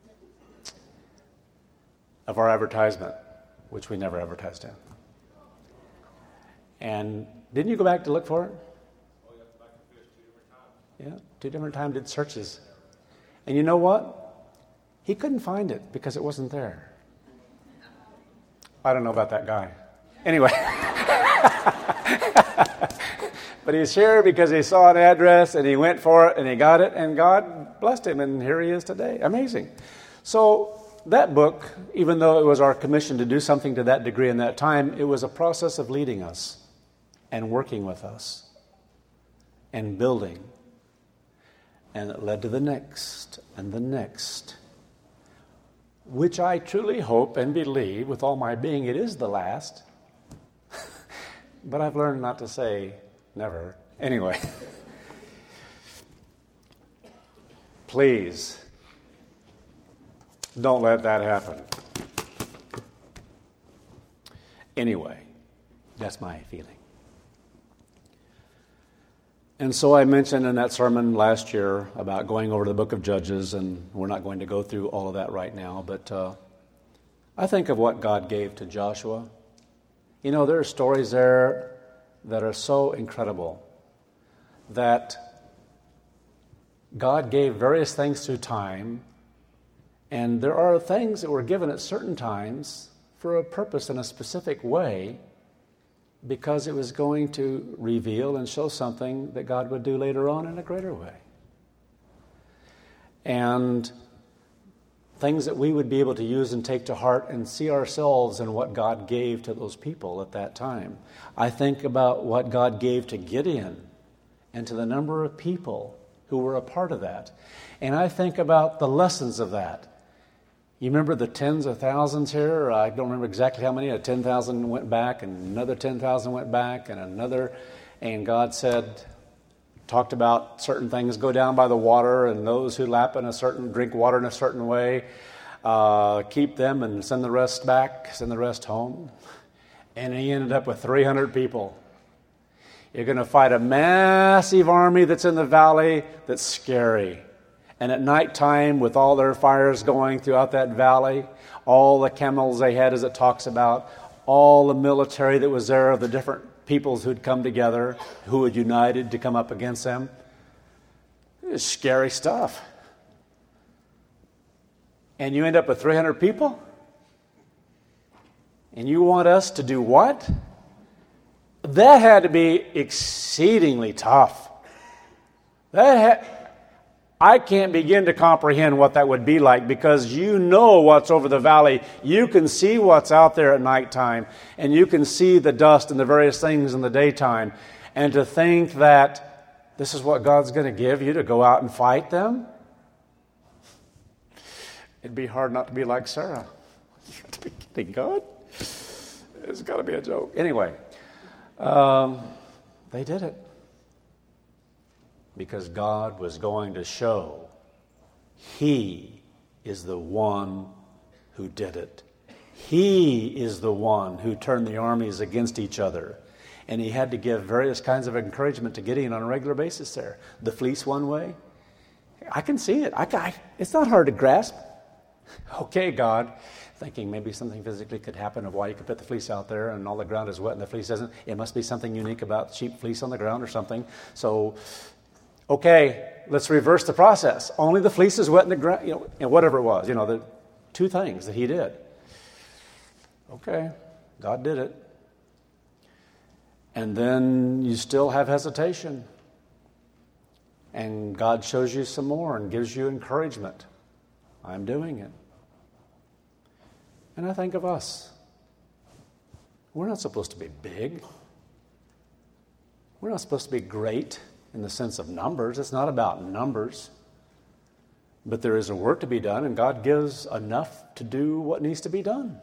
of our advertisement, which we never advertised in. And didn't you go back to look for it? Oh, yeah, back to fish two different times. Yeah, two different times did searches. And you know what? He couldn't find it because it wasn't there. I don't know about that guy. Anyway. But he's here because he saw an address and he went for it and he got it and God blessed him and here he is today. Amazing. So that book, even though it was our commission to do something to that degree in that time, it was a process of leading us and working with us and building. And it led to the next and the next, which I truly hope and believe with all my being it is the last. But I've learned not to say never. Anyway. Please, don't let that happen. Anyway, that's my feeling. And so I mentioned in that sermon last year about going over the book of Judges, and we're not going to go through all of that right now, but uh, I think of what God gave to Joshua. You know, there are stories there that are so incredible that God gave various things through time, and there are things that were given at certain times for a purpose in a specific way because it was going to reveal and show something that God would do later on in a greater way. And things that we would be able to use and take to heart and see ourselves in what God gave to those people at that time. I think about what God gave to Gideon and to the number of people who were a part of that. And I think about the lessons of that. You remember the tens of thousands here? I don't remember exactly how many. ten thousand went back, and another ten thousand went back, and another. And God said, talked about certain things go down by the water, and those who lap in a certain, drink water in a certain way, uh, keep them and send the rest back, send the rest home. And he ended up with three hundred people. You're going to fight a massive army that's in the valley that's scary. And at nighttime, with all their fires going throughout that valley, all the camels they had, as it talks about, all the military that was there of the different peoples who'd come together, who had united to come up against them. It was scary stuff. And you end up with three hundred people? And you want us to do what? That had to be exceedingly tough. That ha- I can't begin to comprehend what that would be like, because you know what's over the valley. You can see what's out there at nighttime, and you can see the dust and the various things in the daytime. And to think that this is what God's going to give you to go out and fight them? It'd be hard not to be like Sarah. You got to be kidding God? It's got to be a joke. Anyway, um, they did it. Because God was going to show He is the one who did it. He is the one who turned the armies against each other. And He had to give various kinds of encouragement to Gideon on a regular basis there. The fleece one way. I can see it. I, I, it's not hard to grasp. Okay, God. Thinking maybe something physically could happen of why you could put the fleece out there and all the ground is wet and the fleece isn't. It must be something unique about sheep fleece on the ground or something. So... okay, let's reverse the process. Only the fleece is wet in the ground, you know, and whatever it was, you know, the two things that He did. Okay, God did it. And then you still have hesitation. And God shows you some more and gives you encouragement. I'm doing it. And I think of us. We're not supposed to be big. We're not supposed to be great in the sense of numbers. It's not about numbers. But there is a work to be done, and God gives enough to do what needs to be done.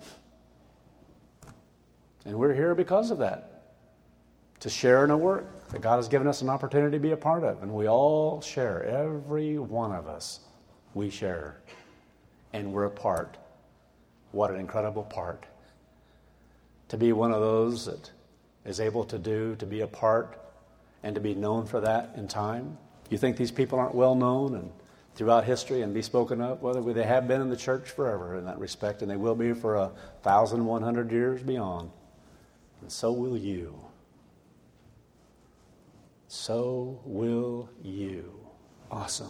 And we're here because of that, to share in a work that God has given us an opportunity to be a part of. And we all share, every one of us, we share. And we're a part. What an incredible part. To be one of those that is able to do, to be a part, and to be known for that in time. You think these people aren't well known and throughout history and be spoken of? Well, they have been in the church forever in that respect, and they will be for a thousand one hundred years beyond. And so will you. So will you. Awesome.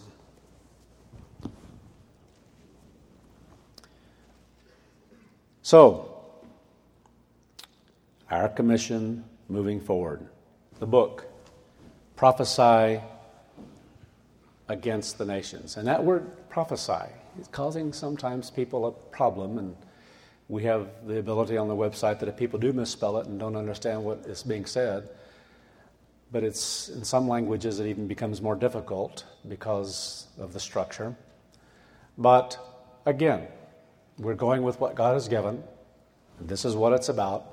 So, our commission moving forward. The book. Prophesy against the nations. And that word prophesy is causing sometimes people a problem, and we have the ability on the website that if people do misspell it and don't understand what is being said, but it's in some languages it even becomes more difficult because of the structure. But again, we're going with what God has given. This is what it's about.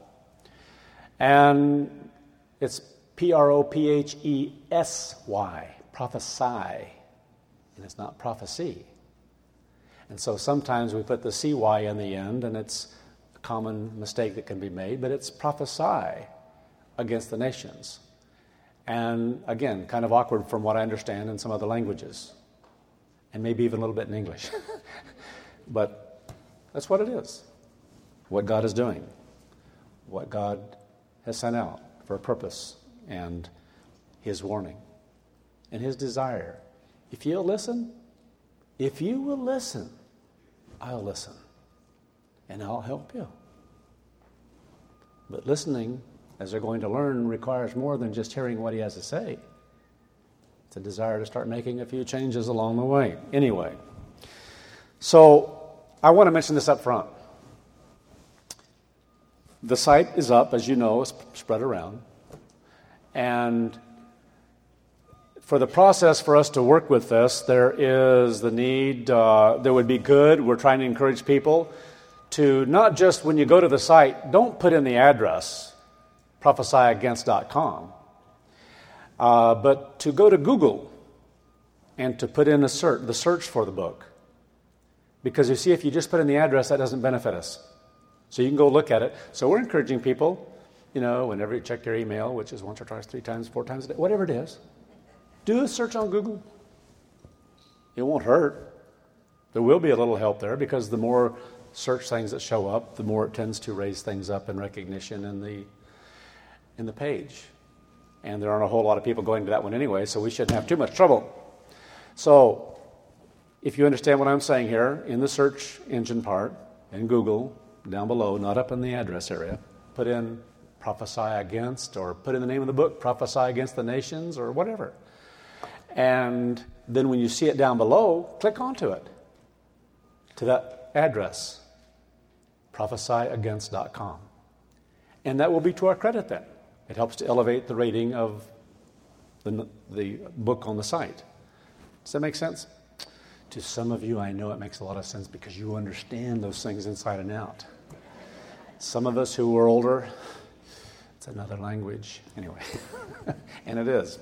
And it's P R O P H E S Y, prophesy, and it's not prophecy. And so sometimes we put the C Y in the end, and it's a common mistake that can be made, but it's prophesy against the nations. And again, kind of awkward from what I understand in some other languages, and maybe even a little bit in English. But that's what it is, what God is doing, what God has sent out for a purpose. And His warning and His desire. If you'll listen, if you will listen, I'll listen and I'll help you. But listening, as they're going to learn, requires more than just hearing what He has to say. It's a desire to start making a few changes along the way. Anyway, so I want to mention this up front. The site is up, as you know, it's spread around. And for the process for us to work with this, there is the need, uh, there would be good, we're trying to encourage people to not just when you go to the site, don't put in the address, prophesy against dot com, uh, but to go to Google and to put in a search, the search for the book. Because you see, if you just put in the address, that doesn't benefit us. So you can go look at it. So we're encouraging people, you know, whenever you check your email, which is once or twice, three times, four times a day, whatever it is, do a search on Google. It won't hurt. There will be a little help there because the more search things that show up, the more it tends to raise things up in recognition in the in the page. And there aren't a whole lot of people going to that one anyway, so we shouldn't have too much trouble. So if you understand what I'm saying here, in the search engine part, in Google, down below, not up in the address area, put in prophesy against, or put in the name of the book, prophesy against the nations, or whatever. And then when you see it down below, click onto it, to that address, prophesy against dot com. And that will be to our credit then. It helps to elevate the rating of the, the book on the site. Does that make sense? To some of you, I know it makes a lot of sense because you understand those things inside and out. Some of us who are older, it's another language. Anyway, and it is.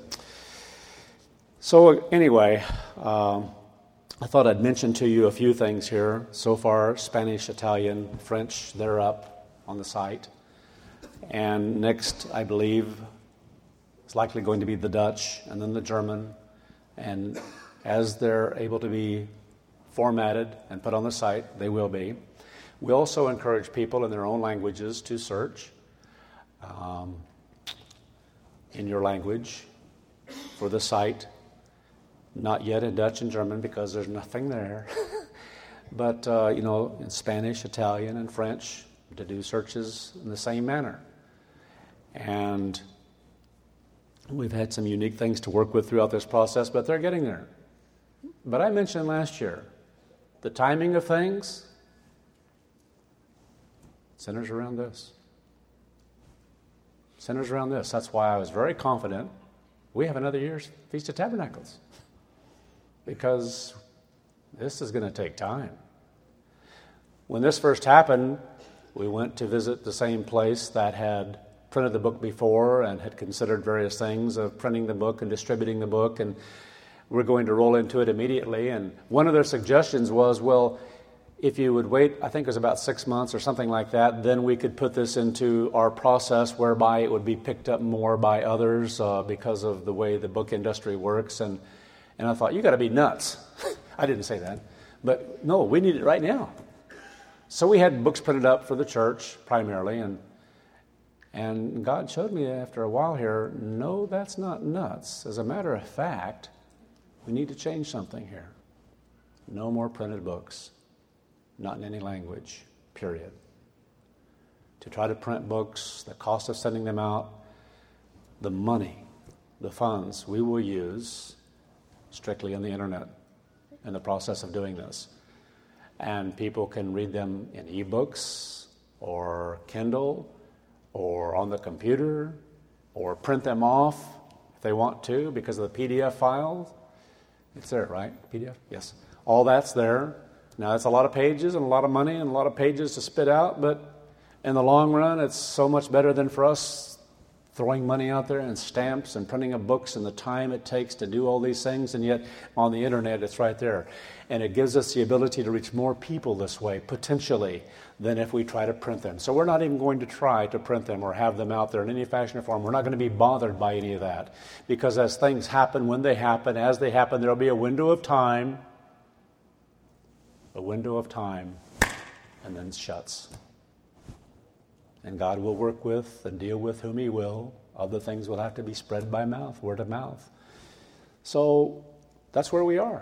So anyway, um, I thought I'd mention to you a few things here. So far, Spanish, Italian, French, they're up on the site. And next, I believe, is likely going to be the Dutch and then the German. And as they're able to be formatted and put on the site, they will be. We also encourage people in their own languages to search um, in your language for the site. Not yet in Dutch and German because there's nothing there. But, uh, you know, in Spanish, Italian, and French, to do searches in the same manner. And we've had some unique things to work with throughout this process, but they're getting there. But I mentioned last year, the timing of things centers around this. Centers around this. That's why I was very confident we have another year's Feast of Tabernacles. Because this is going to take time. When this first happened, we went to visit the same place that had printed the book before and had considered various things of printing the book and distributing the book, and we're going to roll into it immediately. And one of their suggestions was, well, if you would wait, I think it was about six months or something like that, then we could put this into our process whereby it would be picked up more by others uh, because of the way the book industry works. And, and I thought, you got to be nuts. I didn't say that. But no, we need it right now. So we had books printed up for the church primarily, and and God showed me after a while here, no, that's not nuts. As a matter of fact, we need to change something here. No more printed books, not in any language, period. To try to print books, the cost of sending them out, the money, the funds we will use strictly on the internet in the process of doing this. And people can read them in ebooks or Kindle or on the computer or print them off if they want to because of the P D F file. It's there, right? P D F? Yes. All that's there. Now, it's a lot of pages and a lot of money and a lot of pages to spit out, but in the long run, it's so much better than for us throwing money out there and stamps and printing of books and the time it takes to do all these things, and yet on the internet it's right there. And it gives us the ability to reach more people this way, potentially, than if we try to print them. So we're not even going to try to print them or have them out there in any fashion or form. We're not going to be bothered by any of that. Because as things happen, when they happen, as they happen, there will be a window of time, a window of time, and then it shuts. And God will work with and deal with whom He will. Other things will have to be spread by mouth, word of mouth. So that's where we are.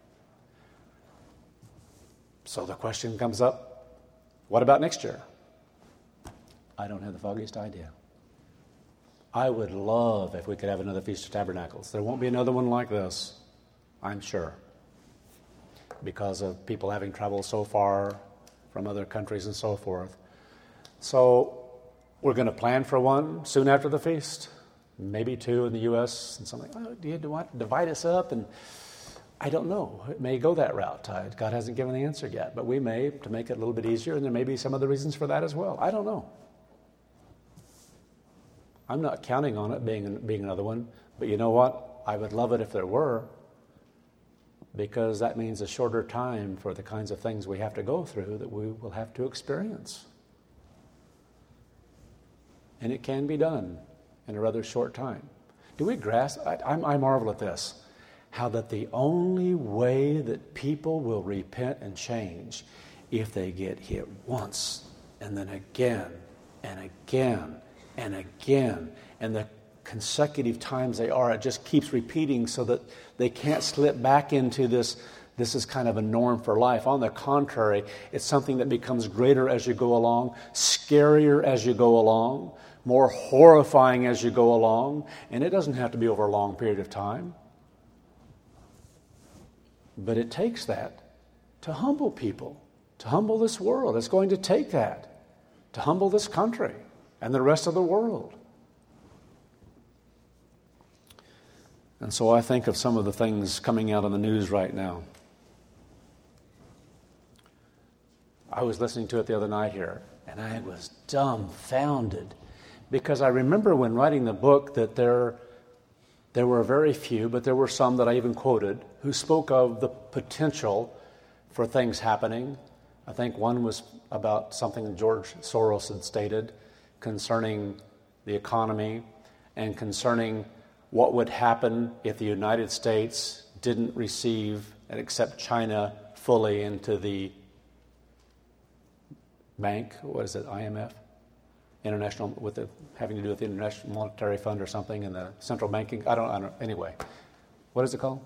So the question comes up, what about next year? I don't have the foggiest idea. I would love if we could have another Feast of Tabernacles. There won't be another one like this, I'm sure, because of people having traveled so far from other countries and so forth. So we're going to plan for one soon after the feast, maybe two in the U S and something. Oh, do you want to divide us up? And I don't know. It may go that route. God hasn't given the answer yet, but we may to make it a little bit easier, and there may be some other reasons for that as well. I don't know. I'm not counting on it being being another one, but you know what? I would love it if there were, because that means a shorter time for the kinds of things we have to go through that we will have to experience. And it can be done in a rather short time. Do we grasp? I, I, I marvel at this, how that the only way that people will repent and change if they get hit once and then again and again and again, and the consecutive times they are, it just keeps repeating so that they can't slip back into this, this is kind of a norm for life. On the contrary, it's something that becomes greater as you go along, scarier as you go along, more horrifying as you go along, and it doesn't have to be over a long period of time. But it takes that to humble people, to humble this world. It's going to take that to humble this country and the rest of the world. And so I think of some of the things coming out on the news right now. I was listening to it the other night here, and I was dumbfounded because I remember when writing the book that there, there were very few, but there were some that I even quoted, who spoke of the potential for things happening. I think one was about something George Soros had stated concerning the economy and concerning what would happen if the United States didn't receive and accept China fully into the bank. What is it, I M F? International, with the having to do with the International Monetary Fund or something, and the central banking. I don't, I don't. Anyway, what is it called?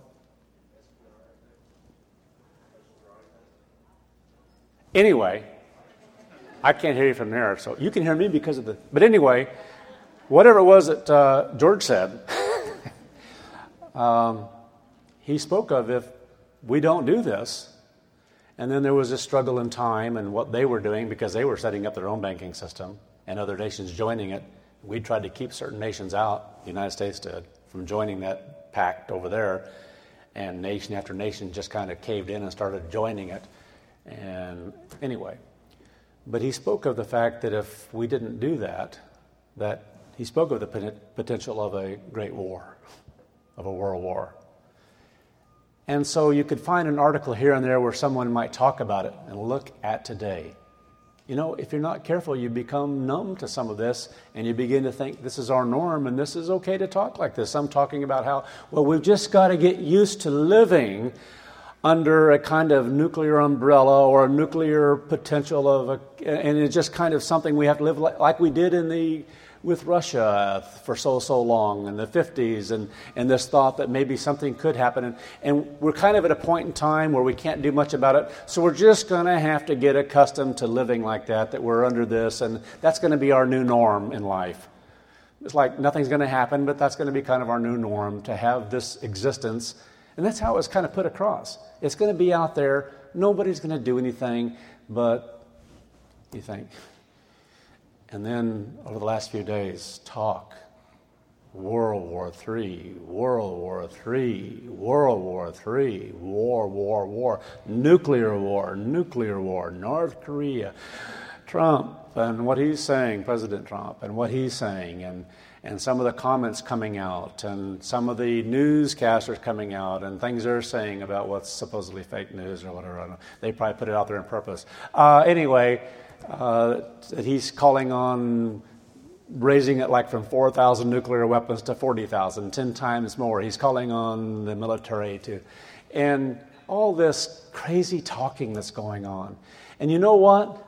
Anyway, I can't hear you from there, so you can hear me because of the. But anyway, whatever it was that uh, George said, um, he spoke of if we don't do this. And then there was a struggle in time and what they were doing because they were setting up their own banking system and other nations joining it. We tried to keep certain nations out, the United States did, from joining that pact over there. And nation after nation just kind of caved in and started joining it. And anyway, but he spoke of the fact that if we didn't do that, that he spoke of the potential of a great war, of a world war. And so you could find an article here and there where someone might talk about it and look at today. You know, if you're not careful, you become numb to some of this and you begin to think this is our norm and this is okay to talk like this. I'm talking about how, well, we've just got to get used to living under a kind of nuclear umbrella or a nuclear potential of a, and it's just kind of something we have to live like, like we did in the with Russia for so, so long in the fifties, and, and this thought that maybe something could happen. And, and we're kind of at a point in time where we can't do much about it, so we're just going to have to get accustomed to living like that, that we're under this, and that's going to be our new norm in life. It's like nothing's going to happen, but that's going to be kind of our new norm, to have this existence. And that's how it was kind of put across. It's going to be out there. Nobody's going to do anything, but you think... And then, over the last few days, talk, World War Three, World War Three, World War Three, war, war, war, nuclear war, nuclear war, North Korea, Trump, and what he's saying, President Trump, and what he's saying, and, and some of the comments coming out, and some of the newscasters coming out, and things they're saying about what's supposedly fake news or whatever. I don't know. They probably put it out there on purpose. Uh, anyway... Uh, he's calling on raising it like from four thousand nuclear weapons to forty thousand, ten times more. He's calling on the military to, and all this crazy talking that's going on. And you know what?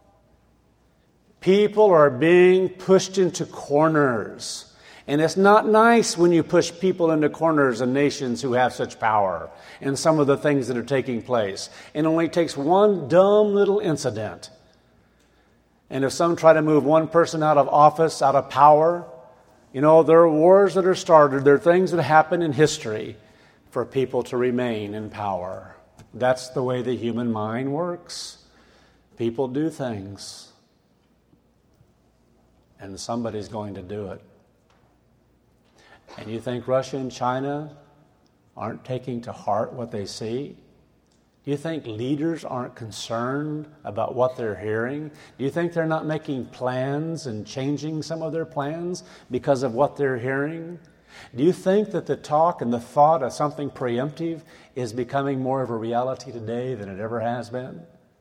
People are being pushed into corners. And it's not nice when you push people into corners and nations who have such power and some of the things that are taking place. It only takes one dumb little incident. And if some try to move one person out of office, out of power, you know, there are wars that are started. There are things that happen in history for people to remain in power. That's the way the human mind works. People do things. And somebody's going to do it. And you think Russia and China aren't taking to heart what they see? Do you think leaders aren't concerned about what they're hearing? Do you think they're not making plans and changing some of their plans because of what they're hearing? Do you think that the talk and the thought of something preemptive is becoming more of a reality today than it ever has been?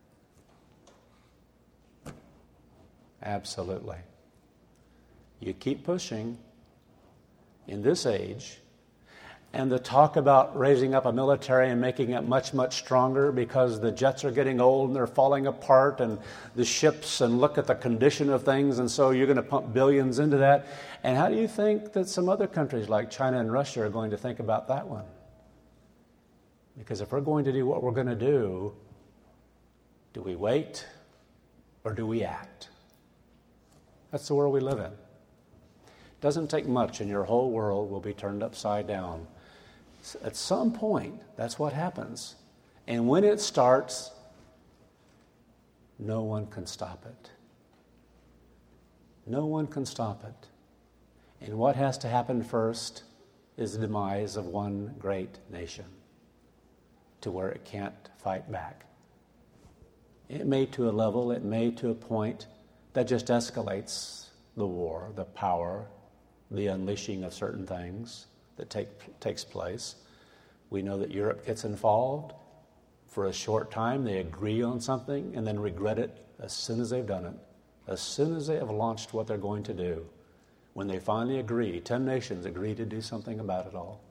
Absolutely. You keep pushing in this age. And the talk about raising up a military and making it much, much stronger because the jets are getting old and they're falling apart and the ships, and look at the condition of things, and so you're going to pump billions into that. And how do you think that some other countries like China and Russia are going to think about that one? Because if we're going to do what we're going to do, do we wait or do we act? That's the world we live in. Doesn't take much and your whole world will be turned upside down. At some point, that's what happens. And when it starts, no one can stop it. No one can stop it. And what has to happen first is the demise of one great nation to where it can't fight back. It may to a level, it may to a point that just escalates the war, the power, the unleashing of certain things that take takes place. We know that Europe gets involved for a short time. They agree on something and then regret it as soon as they've done it. As soon as they have launched what they're going to do. When they finally agree, ten nations agree to do something about it all.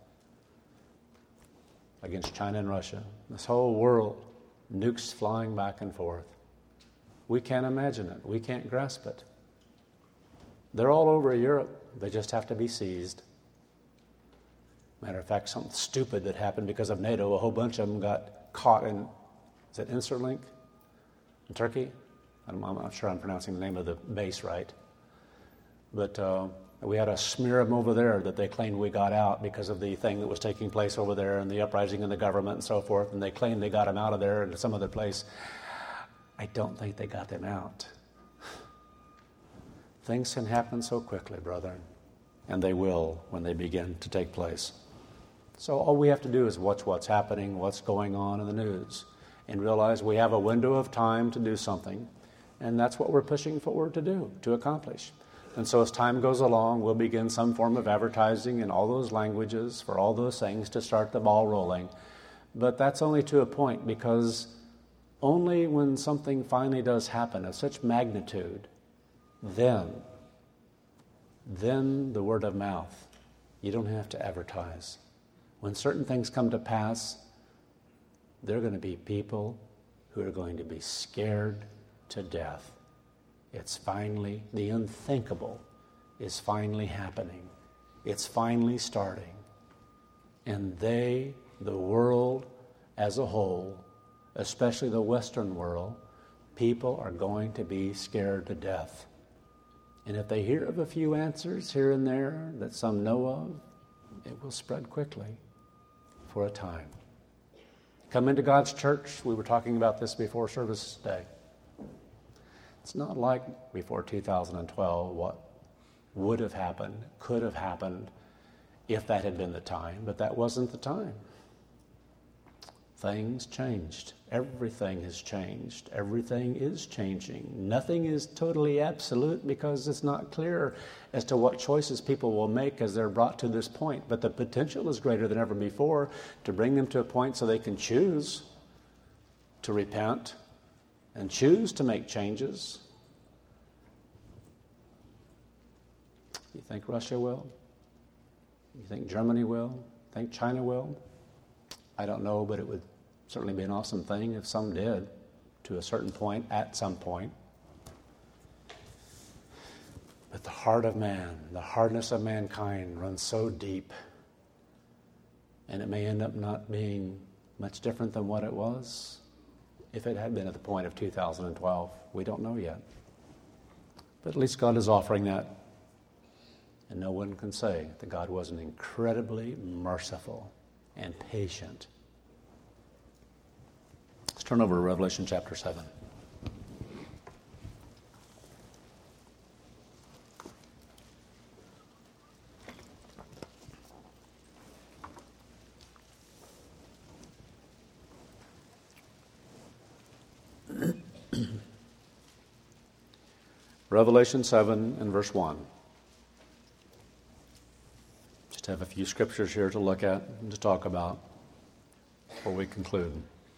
Against China and Russia. This whole world, nukes flying back and forth. We can't imagine it. We can't grasp it. They're all over Europe. They just have to be seized. Matter of fact, something stupid that happened because of NATO, a whole bunch of them got caught in, is it Incirlik in Turkey? I'm, I'm not sure I'm pronouncing the name of the base right. But uh, we had a smear of them over there that they claimed we got out because of the thing that was taking place over there and the uprising in the government and so forth, and they claimed they got them out of there into some other place. I don't think they got them out. Things can happen so quickly, brethren, and they will when they begin to take place. So all we have to do is watch what's happening, what's going on in the news, and realize we have a window of time to do something, and that's what we're pushing forward to do, to accomplish. And so as time goes along, we'll begin some form of advertising in all those languages for all those things to start the ball rolling. But that's only to a point, because only when something finally does happen of such magnitude, then, then the word of mouth. You don't have to advertise. When certain things come to pass, there are going to be people who are going to be scared to death. It's finally, the unthinkable is finally happening. It's finally starting. And they, the world as a whole, especially the Western world, people are going to be scared to death. And if they hear of a few answers here and there that some know of, it will spread quickly for a time. Come into God's church. We were talking about this before service today. It's not like before two thousand twelve what would have happened, could have happened if that had been the time, but that wasn't the time. Things changed. Everything has changed. Everything is changing. Nothing is totally absolute because it's not clear as to what choices people will make as they're brought to this point. But the potential is greater than ever before to bring them to a point so they can choose to repent and choose to make changes. You think Russia will? You think Germany will? Think China will? I don't know, but it would certainly be an awesome thing if some did, to a certain point, at some point. But the heart of man, the hardness of mankind runs so deep, and it may end up not being much different than what it was if it had been at the point of two thousand twelve. We don't know yet. But at least God is offering that. And no one can say that God wasn't incredibly merciful and patient. Let's turn over to Revelation chapter seven. Revelation seven and verse one. Just have a few scriptures here to look at and to talk about before we conclude.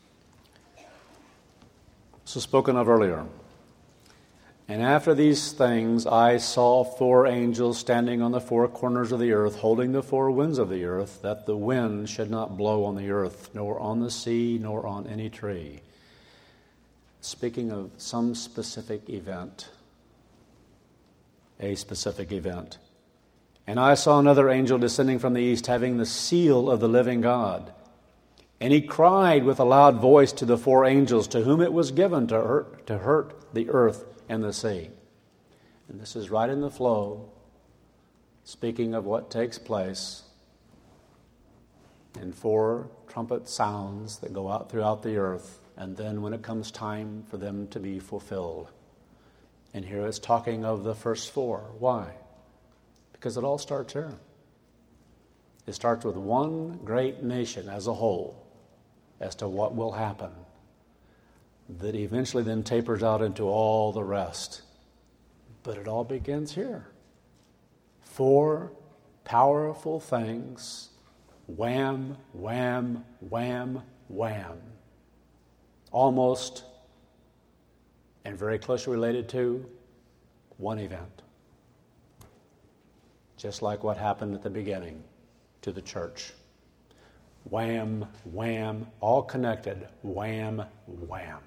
This was spoken of earlier. And after these things I saw four angels standing on the four corners of the earth, holding the four winds of the earth, that the wind should not blow on the earth, nor on the sea, nor on any tree. Speaking of some specific event. A specific event. And I saw another angel descending from the east, having the seal of the living God. And he cried with a loud voice to the four angels, to whom it was given to hurt, to hurt the earth and the sea. And this is right in the flow speaking of what takes place in four trumpet sounds that go out throughout the earth, and then when it comes time for them to be fulfilled. And here it's talking of the first four. Why? Because it all starts here. It starts with one great nation as a whole as to what will happen, that eventually then tapers out into all the rest. But it all begins here. Four powerful things, wham, wham, wham, wham. Almost, and very closely related to, one event. Just like what happened at the beginning to the church. Wham, wham, all connected. Wham, wham.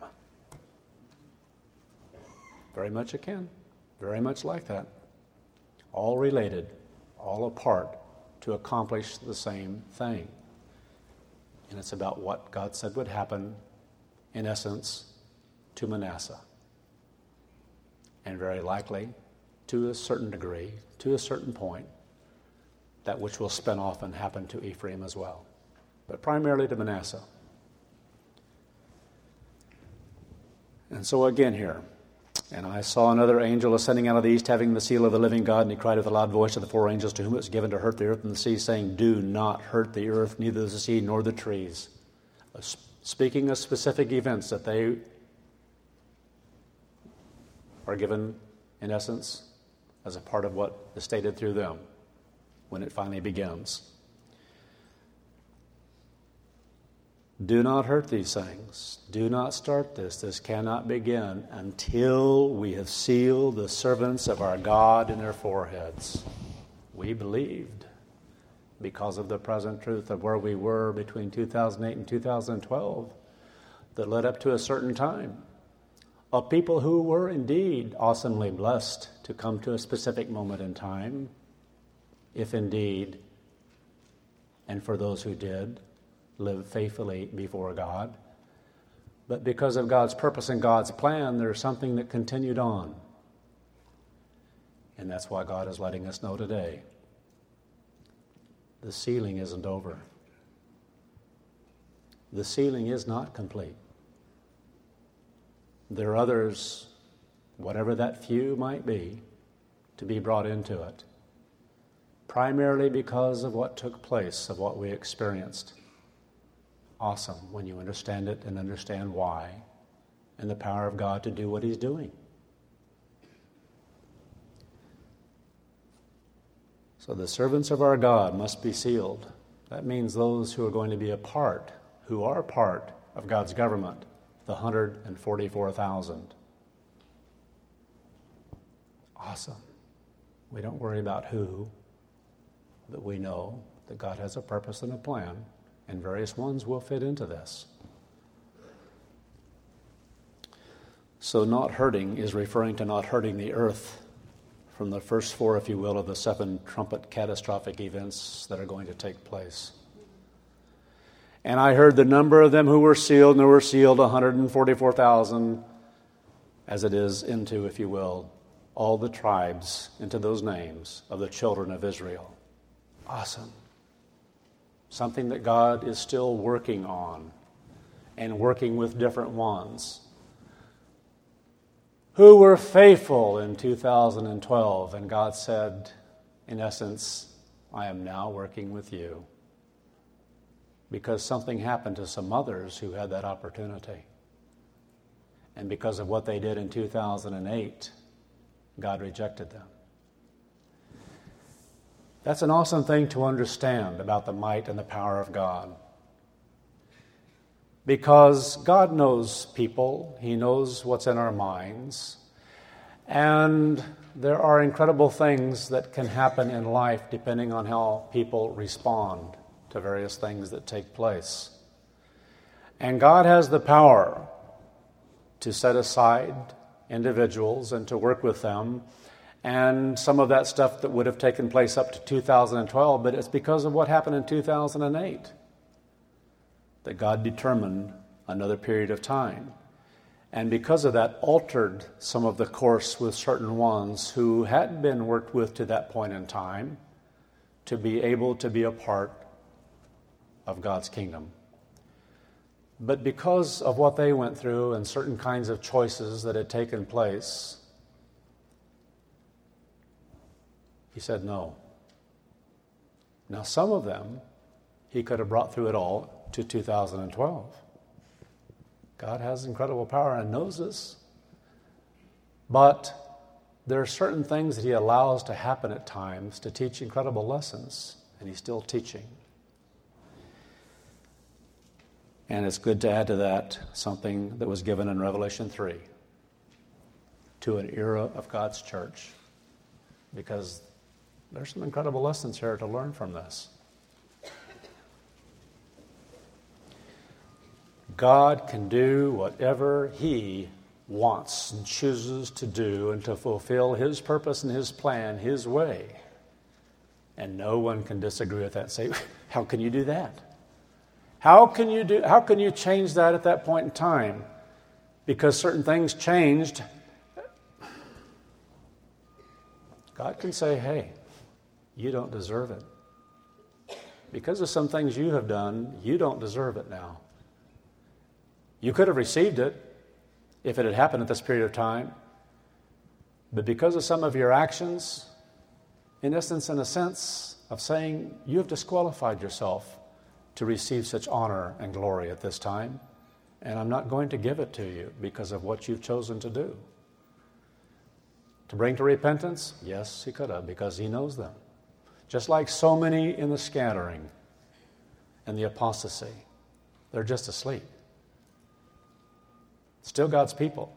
Very much akin, very much like that. All related, all a part to accomplish the same thing. And it's about what God said would happen, in essence, to Manasseh. And very likely, to a certain degree, to a certain point, that which will spin off and happen to Ephraim as well. But primarily to Manasseh. And so again here, and I saw another angel ascending out of the east, having the seal of the living God, and he cried with a loud voice to the four angels to whom it was given to hurt the earth and the sea, saying, do not hurt the earth, neither the sea nor the trees. Speaking of specific events that they are given, in essence, as a part of what is stated through them when it finally begins. Do not hurt these things. Do not start this. This cannot begin until we have sealed the servants of our God in their foreheads. We believed, because of the present truth of where we were between two thousand eight and two thousand twelve, that led up to a certain time of people who were indeed awesomely blessed to come to a specific moment in time, if indeed, and for those who did, live faithfully before God. But because of God's purpose and God's plan, there's something that continued on. And that's why God is letting us know today. The sealing isn't over. The sealing is not complete. There are others, whatever that few might be, to be brought into it. Primarily because of what took place, of what we experienced. Awesome when you understand it and understand why, and the power of God to do what He's doing. So the servants of our God must be sealed. That means those who are going to be a part, who are part of God's government, the one hundred forty-four thousand. Awesome. We don't worry about who, but we know that God has a purpose and a plan, and various ones will fit into this. So not hurting is referring to not hurting the earth from the first four, if you will, of the seven trumpet catastrophic events that are going to take place. And I heard the number of them who were sealed, and there were sealed one hundred forty-four thousand, as it is into, if you will, all the tribes, into those names of the children of Israel. Awesome. Something that God is still working on and working with different ones who were faithful in two thousand twelve. And God said, in essence, I am now working with you. Because something happened to some others who had that opportunity. And because of what they did in two thousand eight, God rejected them. That's an awesome thing to understand about the might and the power of God. Because God knows people, He knows what's in our minds, and there are incredible things that can happen in life depending on how people respond to various things that take place. And God has the power to set aside individuals and to work with them. And some of that stuff that would have taken place up to two thousand twelve, but it's because of what happened in two thousand eight that God determined another period of time. And because of that, altered some of the course with certain ones who hadn't been worked with to that point in time, to be able to be a part of God's kingdom. But because of what they went through and certain kinds of choices that had taken place, he said no. Now, some of them he could have brought through it all to two thousand twelve. God has incredible power and knows this. But there are certain things that he allows to happen at times to teach incredible lessons, and he's still teaching. And it's good to add to that something that was given in Revelation three to an era of God's church, because there's some incredible lessons here to learn from this. God can do whatever he wants and chooses to do and to fulfill his purpose and his plan his way. And no one can disagree with that and say, how can you do that? How can you do how can you change that at that point in time? Because certain things changed. God can say, hey, you don't deserve it. Because of some things you have done, you don't deserve it now. You could have received it if it had happened at this period of time. But because of some of your actions, in essence, in a sense of saying you have disqualified yourself to receive such honor and glory at this time, and I'm not going to give it to you because of what you've chosen to do. To bring to repentance? Yes, he could have, because he knows them. Just like so many in the scattering and the apostasy, they're just asleep. Still God's people.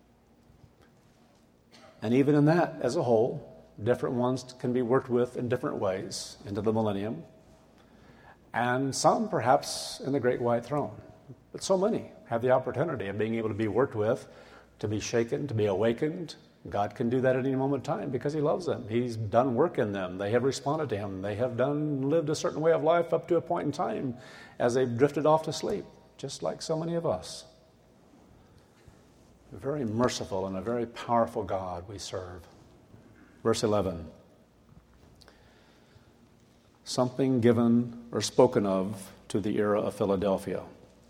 And even in that, as a whole, different ones can be worked with in different ways into the millennium. And some perhaps in the great white throne. But so many have the opportunity of being able to be worked with, to be shaken, to be awakened. God can do that at any moment in time because he loves them. He's done work in them. They have responded to him. They have done lived a certain way of life up to a point in time as they've drifted off to sleep, just like so many of us. A very merciful and a very powerful God we serve. Verse eleven. Something given or spoken of to the era of Philadelphia.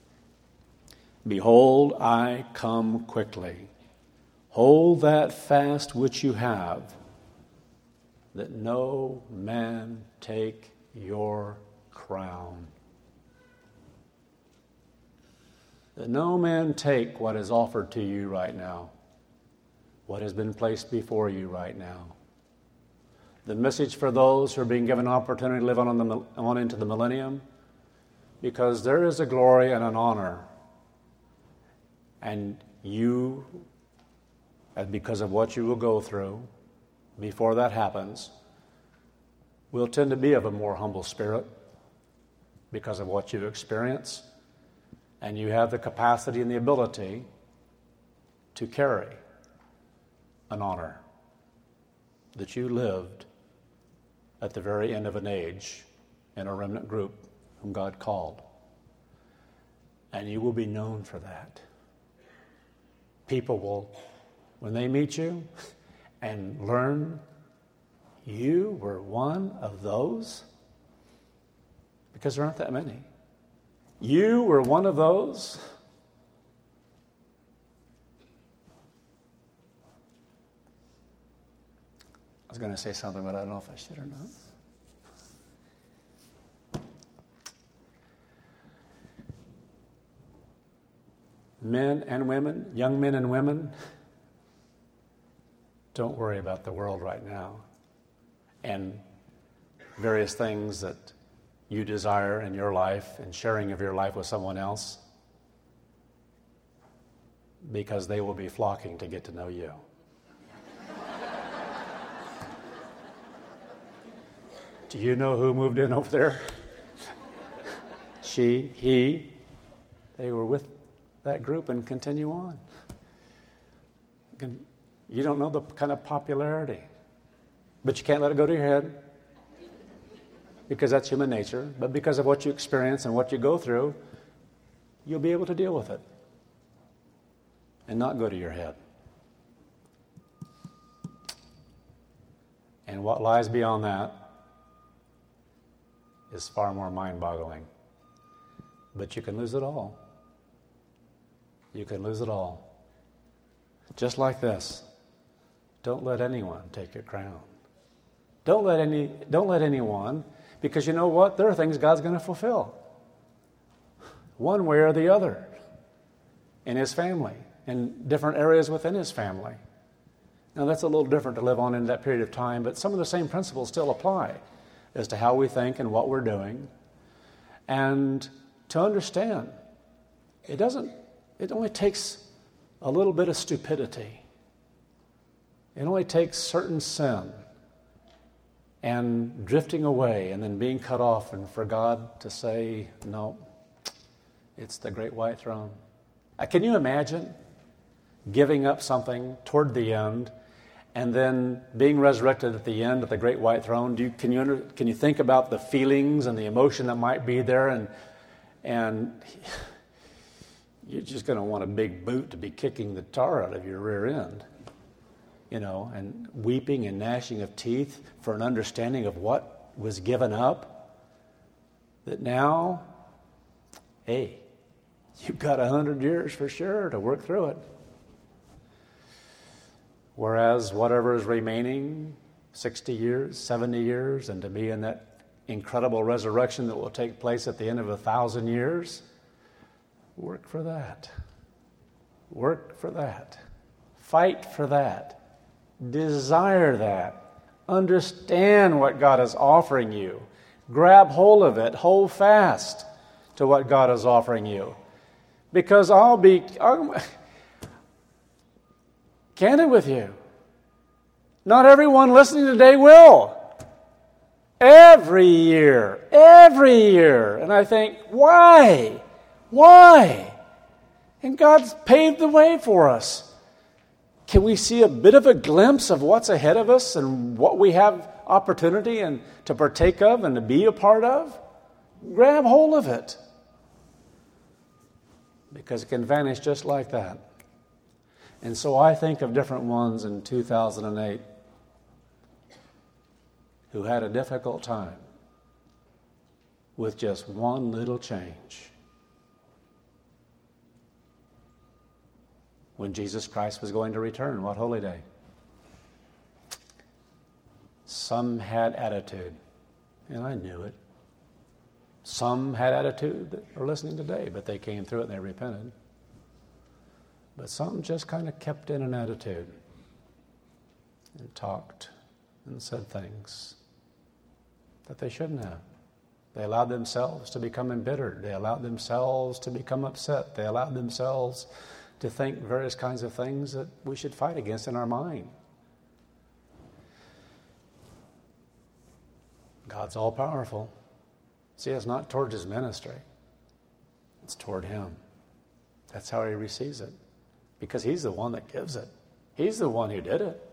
Behold, I come quickly. Hold that fast which you have, that no man take your crown. That no man take what is offered to you right now, what has been placed before you right now. The message for those who are being given an opportunity to live on, the, on into the millennium, because there is a glory and an honor, and you, and because of what you will go through before that happens, will tend to be of a more humble spirit because of what you experience, and you have the capacity and the ability to carry an honor that you lived at the very end of an age in a remnant group whom God called. And you will be known for that. People will, when they meet you and learn you were one of those, because there aren't that many. You were one of those. I was going to say something, but I don't know if I should or not. Men and women, young men and women, don't worry about the world right now and various things that you desire in your life and sharing of your life with someone else, because they will be flocking to get to know you. Do you know who moved in over there? She, he, they were with that group and continue on. You don't know the kind of popularity, but you can't let it go to your head because that's human nature. But because of what you experience and what you go through, you'll be able to deal with it and not go to your head. And what lies beyond that is far more mind-boggling. But you can lose it all. You can lose it all. Just like this. Don't let anyone take your crown. Don't let any, don't let anyone, because you know what? There are things God's going to fulfill. One way or the other. In His family. In different areas within His family. Now that's a little different to live on in that period of time, but some of the same principles still apply as to how we think and what we're doing. And to understand, it doesn't, it only takes a little bit of stupidity. It only takes certain sin and drifting away and then being cut off, and for God to say, no, it's the great white throne. Uh, can you imagine giving up something toward the end and then being resurrected at the end at the great white throne? Do you, can you under, can you think about the feelings and the emotion that might be there, and and you're just going to want a big boot to be kicking the tar out of your rear end, you know, and weeping and gnashing of teeth for an understanding of what was given up. That now, hey, you've got a hundred years for sure to work through it. Whereas whatever is remaining, sixty years, seventy years, and to be in that incredible resurrection that will take place at the end of a thousand years, work for that. Work for that. Fight for that. Desire that. Understand what God is offering you. Grab hold of it. Hold fast to what God is offering you. Because I'll be... I'll, candid with you. Not everyone listening today will. Every year. Every year. And I think, why? Why? And God's paved the way for us. Can we see a bit of a glimpse of what's ahead of us and what we have opportunity and to partake of and to be a part of? Grab hold of it. Because it can vanish just like that. And so I think of different ones in two thousand eight who had a difficult time with just one little change. When Jesus Christ was going to return, what holy day? Some had attitude, and I knew it. Some had attitude that are listening today, but they came through it and they repented. But some just kind of kept in an attitude and talked and said things that they shouldn't have. They allowed themselves to become embittered. They allowed themselves to become upset. They allowed themselves to think various kinds of things that we should fight against in our mind. God's all-powerful. See, it's not toward His ministry. It's toward Him. That's how He receives it. Because He's the one that gives it. He's the one who did it.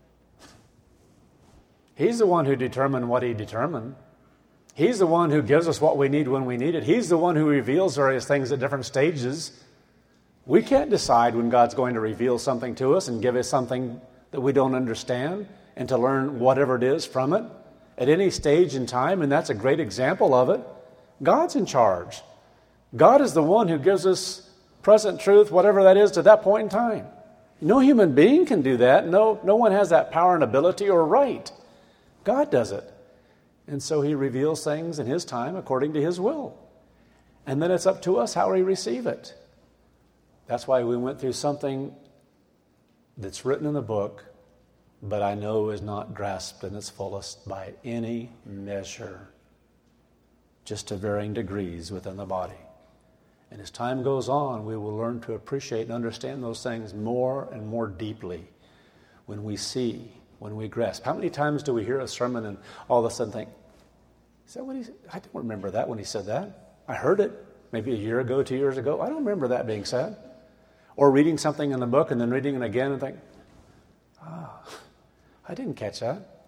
He's the one who determined what He determined. He's the one who gives us what we need when we need it. He's the one who reveals various things at different stages. We can't decide when God's going to reveal something to us and give us something that we don't understand and to learn whatever it is from it at any stage in time, and that's a great example of it. God's in charge. God is the one who gives us present truth, whatever that is, to that point in time. No human being can do that. No, no one has that power and ability or right. God does it. And so He reveals things in His time according to His will. And then it's up to us how we receive it. That's why we went through something that's written in the book, but I know is not grasped in its fullest by any measure, just to varying degrees within the body. And as time goes on, we will learn to appreciate and understand those things more and more deeply when we see, when we grasp. How many times do we hear a sermon and all of a sudden think, is that what he said? I don't remember that when he said that. I heard it maybe a year ago, two years ago. I don't remember that being said. Or reading something in the book and then reading it again and think, ah, I didn't catch that.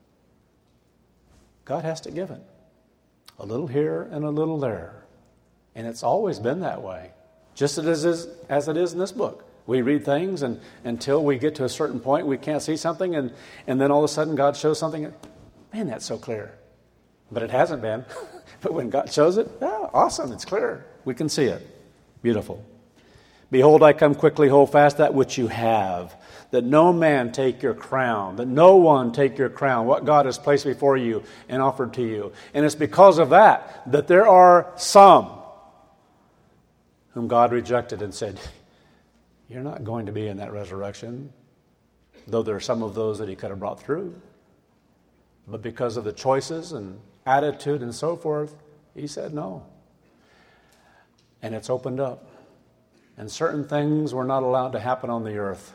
God has to give it. A little here and a little there. And it's always been that way. Just as it is, as it is in this book. We read things and until we get to a certain point we can't see something and, and then all of a sudden God shows something. Man, that's so clear. But it hasn't been. But when God shows it, yeah, awesome, it's clear. We can see it. Beautiful. Behold, I come quickly, hold fast that which you have, that no man take your crown, that no one take your crown, what God has placed before you and offered to you. And it's because of that that there are some whom God rejected and said, you're not going to be in that resurrection, though there are some of those that he could have brought through. But because of the choices and attitude and so forth, he said no. And it's opened up. And certain things were not allowed to happen on the earth.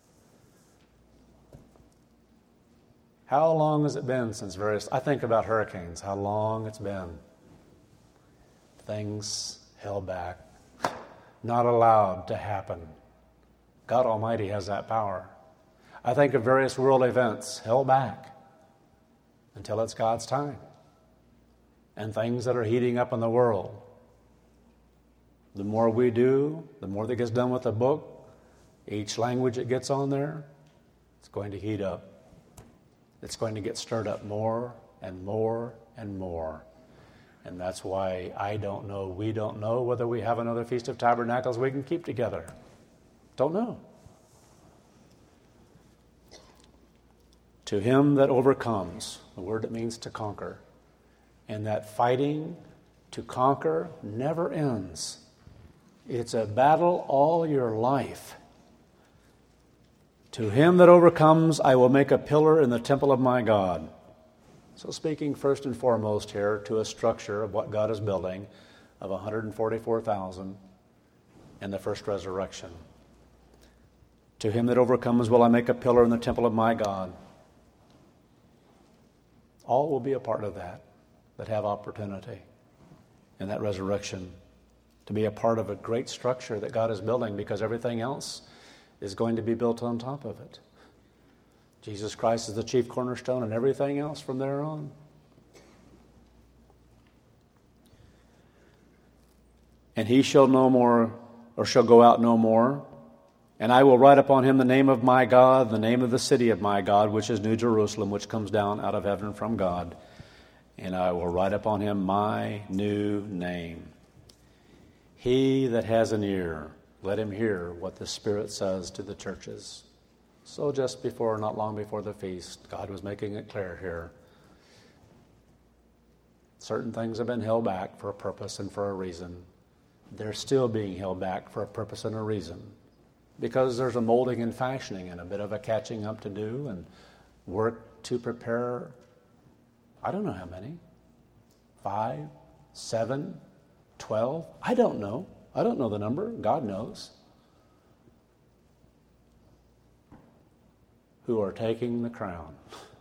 How long has it been since various... I think about hurricanes, how long it's been. Things held back, not allowed to happen. God Almighty has that power. I think of various world events held back until it's God's time. And things that are heating up in the world. The more we do, the more that gets done with the book, each language it gets on there, it's going to heat up. It's going to get stirred up more and more and more. And that's why I don't know, we don't know whether we have another Feast of Tabernacles we can keep together. Don't know. To him that overcomes, the word that means to conquer, and that fighting to conquer never ends. It's a battle all your life. To him that overcomes, I will make a pillar in the temple of my God. So speaking first and foremost here to a structure of what God is building of one hundred forty-four thousand in the first resurrection. To him that overcomes will I make a pillar in the temple of my God. All will be a part of that, that have opportunity in that resurrection to be a part of a great structure that God is building, because everything else is going to be built on top of it. Jesus Christ is the chief cornerstone, and everything else from there on. And he shall no more, or shall go out no more, and I will write upon him the name of my God, the name of the city of my God, which is New Jerusalem, which comes down out of heaven from God. And I will write upon him my new name. He that has an ear, let him hear what the Spirit says to the churches. So just before, not long before the feast, God was making it clear here. Certain things have been held back for a purpose and for a reason. They're still being held back for a purpose and a reason. Because there's a molding and fashioning and a bit of a catching up to do and work to prepare, I don't know how many, five, seven, twelve, I don't know. I don't know the number. God knows. Who are taking the crown.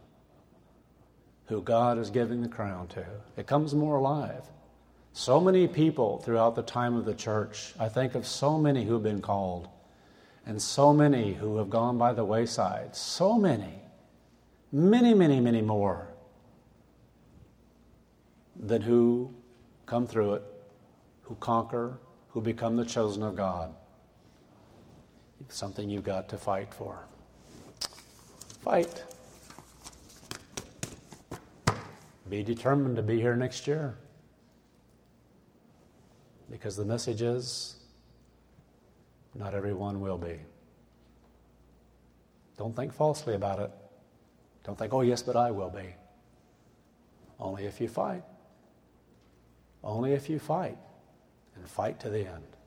Who God is giving the crown to. It comes more alive. So many people throughout the time of the church, I think of so many who have been called, and so many who have gone by the wayside. So many. Many, many, many more than who come through it, who conquer, who become the chosen of God. It's something you've got to fight for. Fight. Be determined to be here next year. Because the message is, not everyone will be. Don't think falsely about it. Don't think, oh yes, but I will be. Only if you fight. Only if you fight. And fight to the end.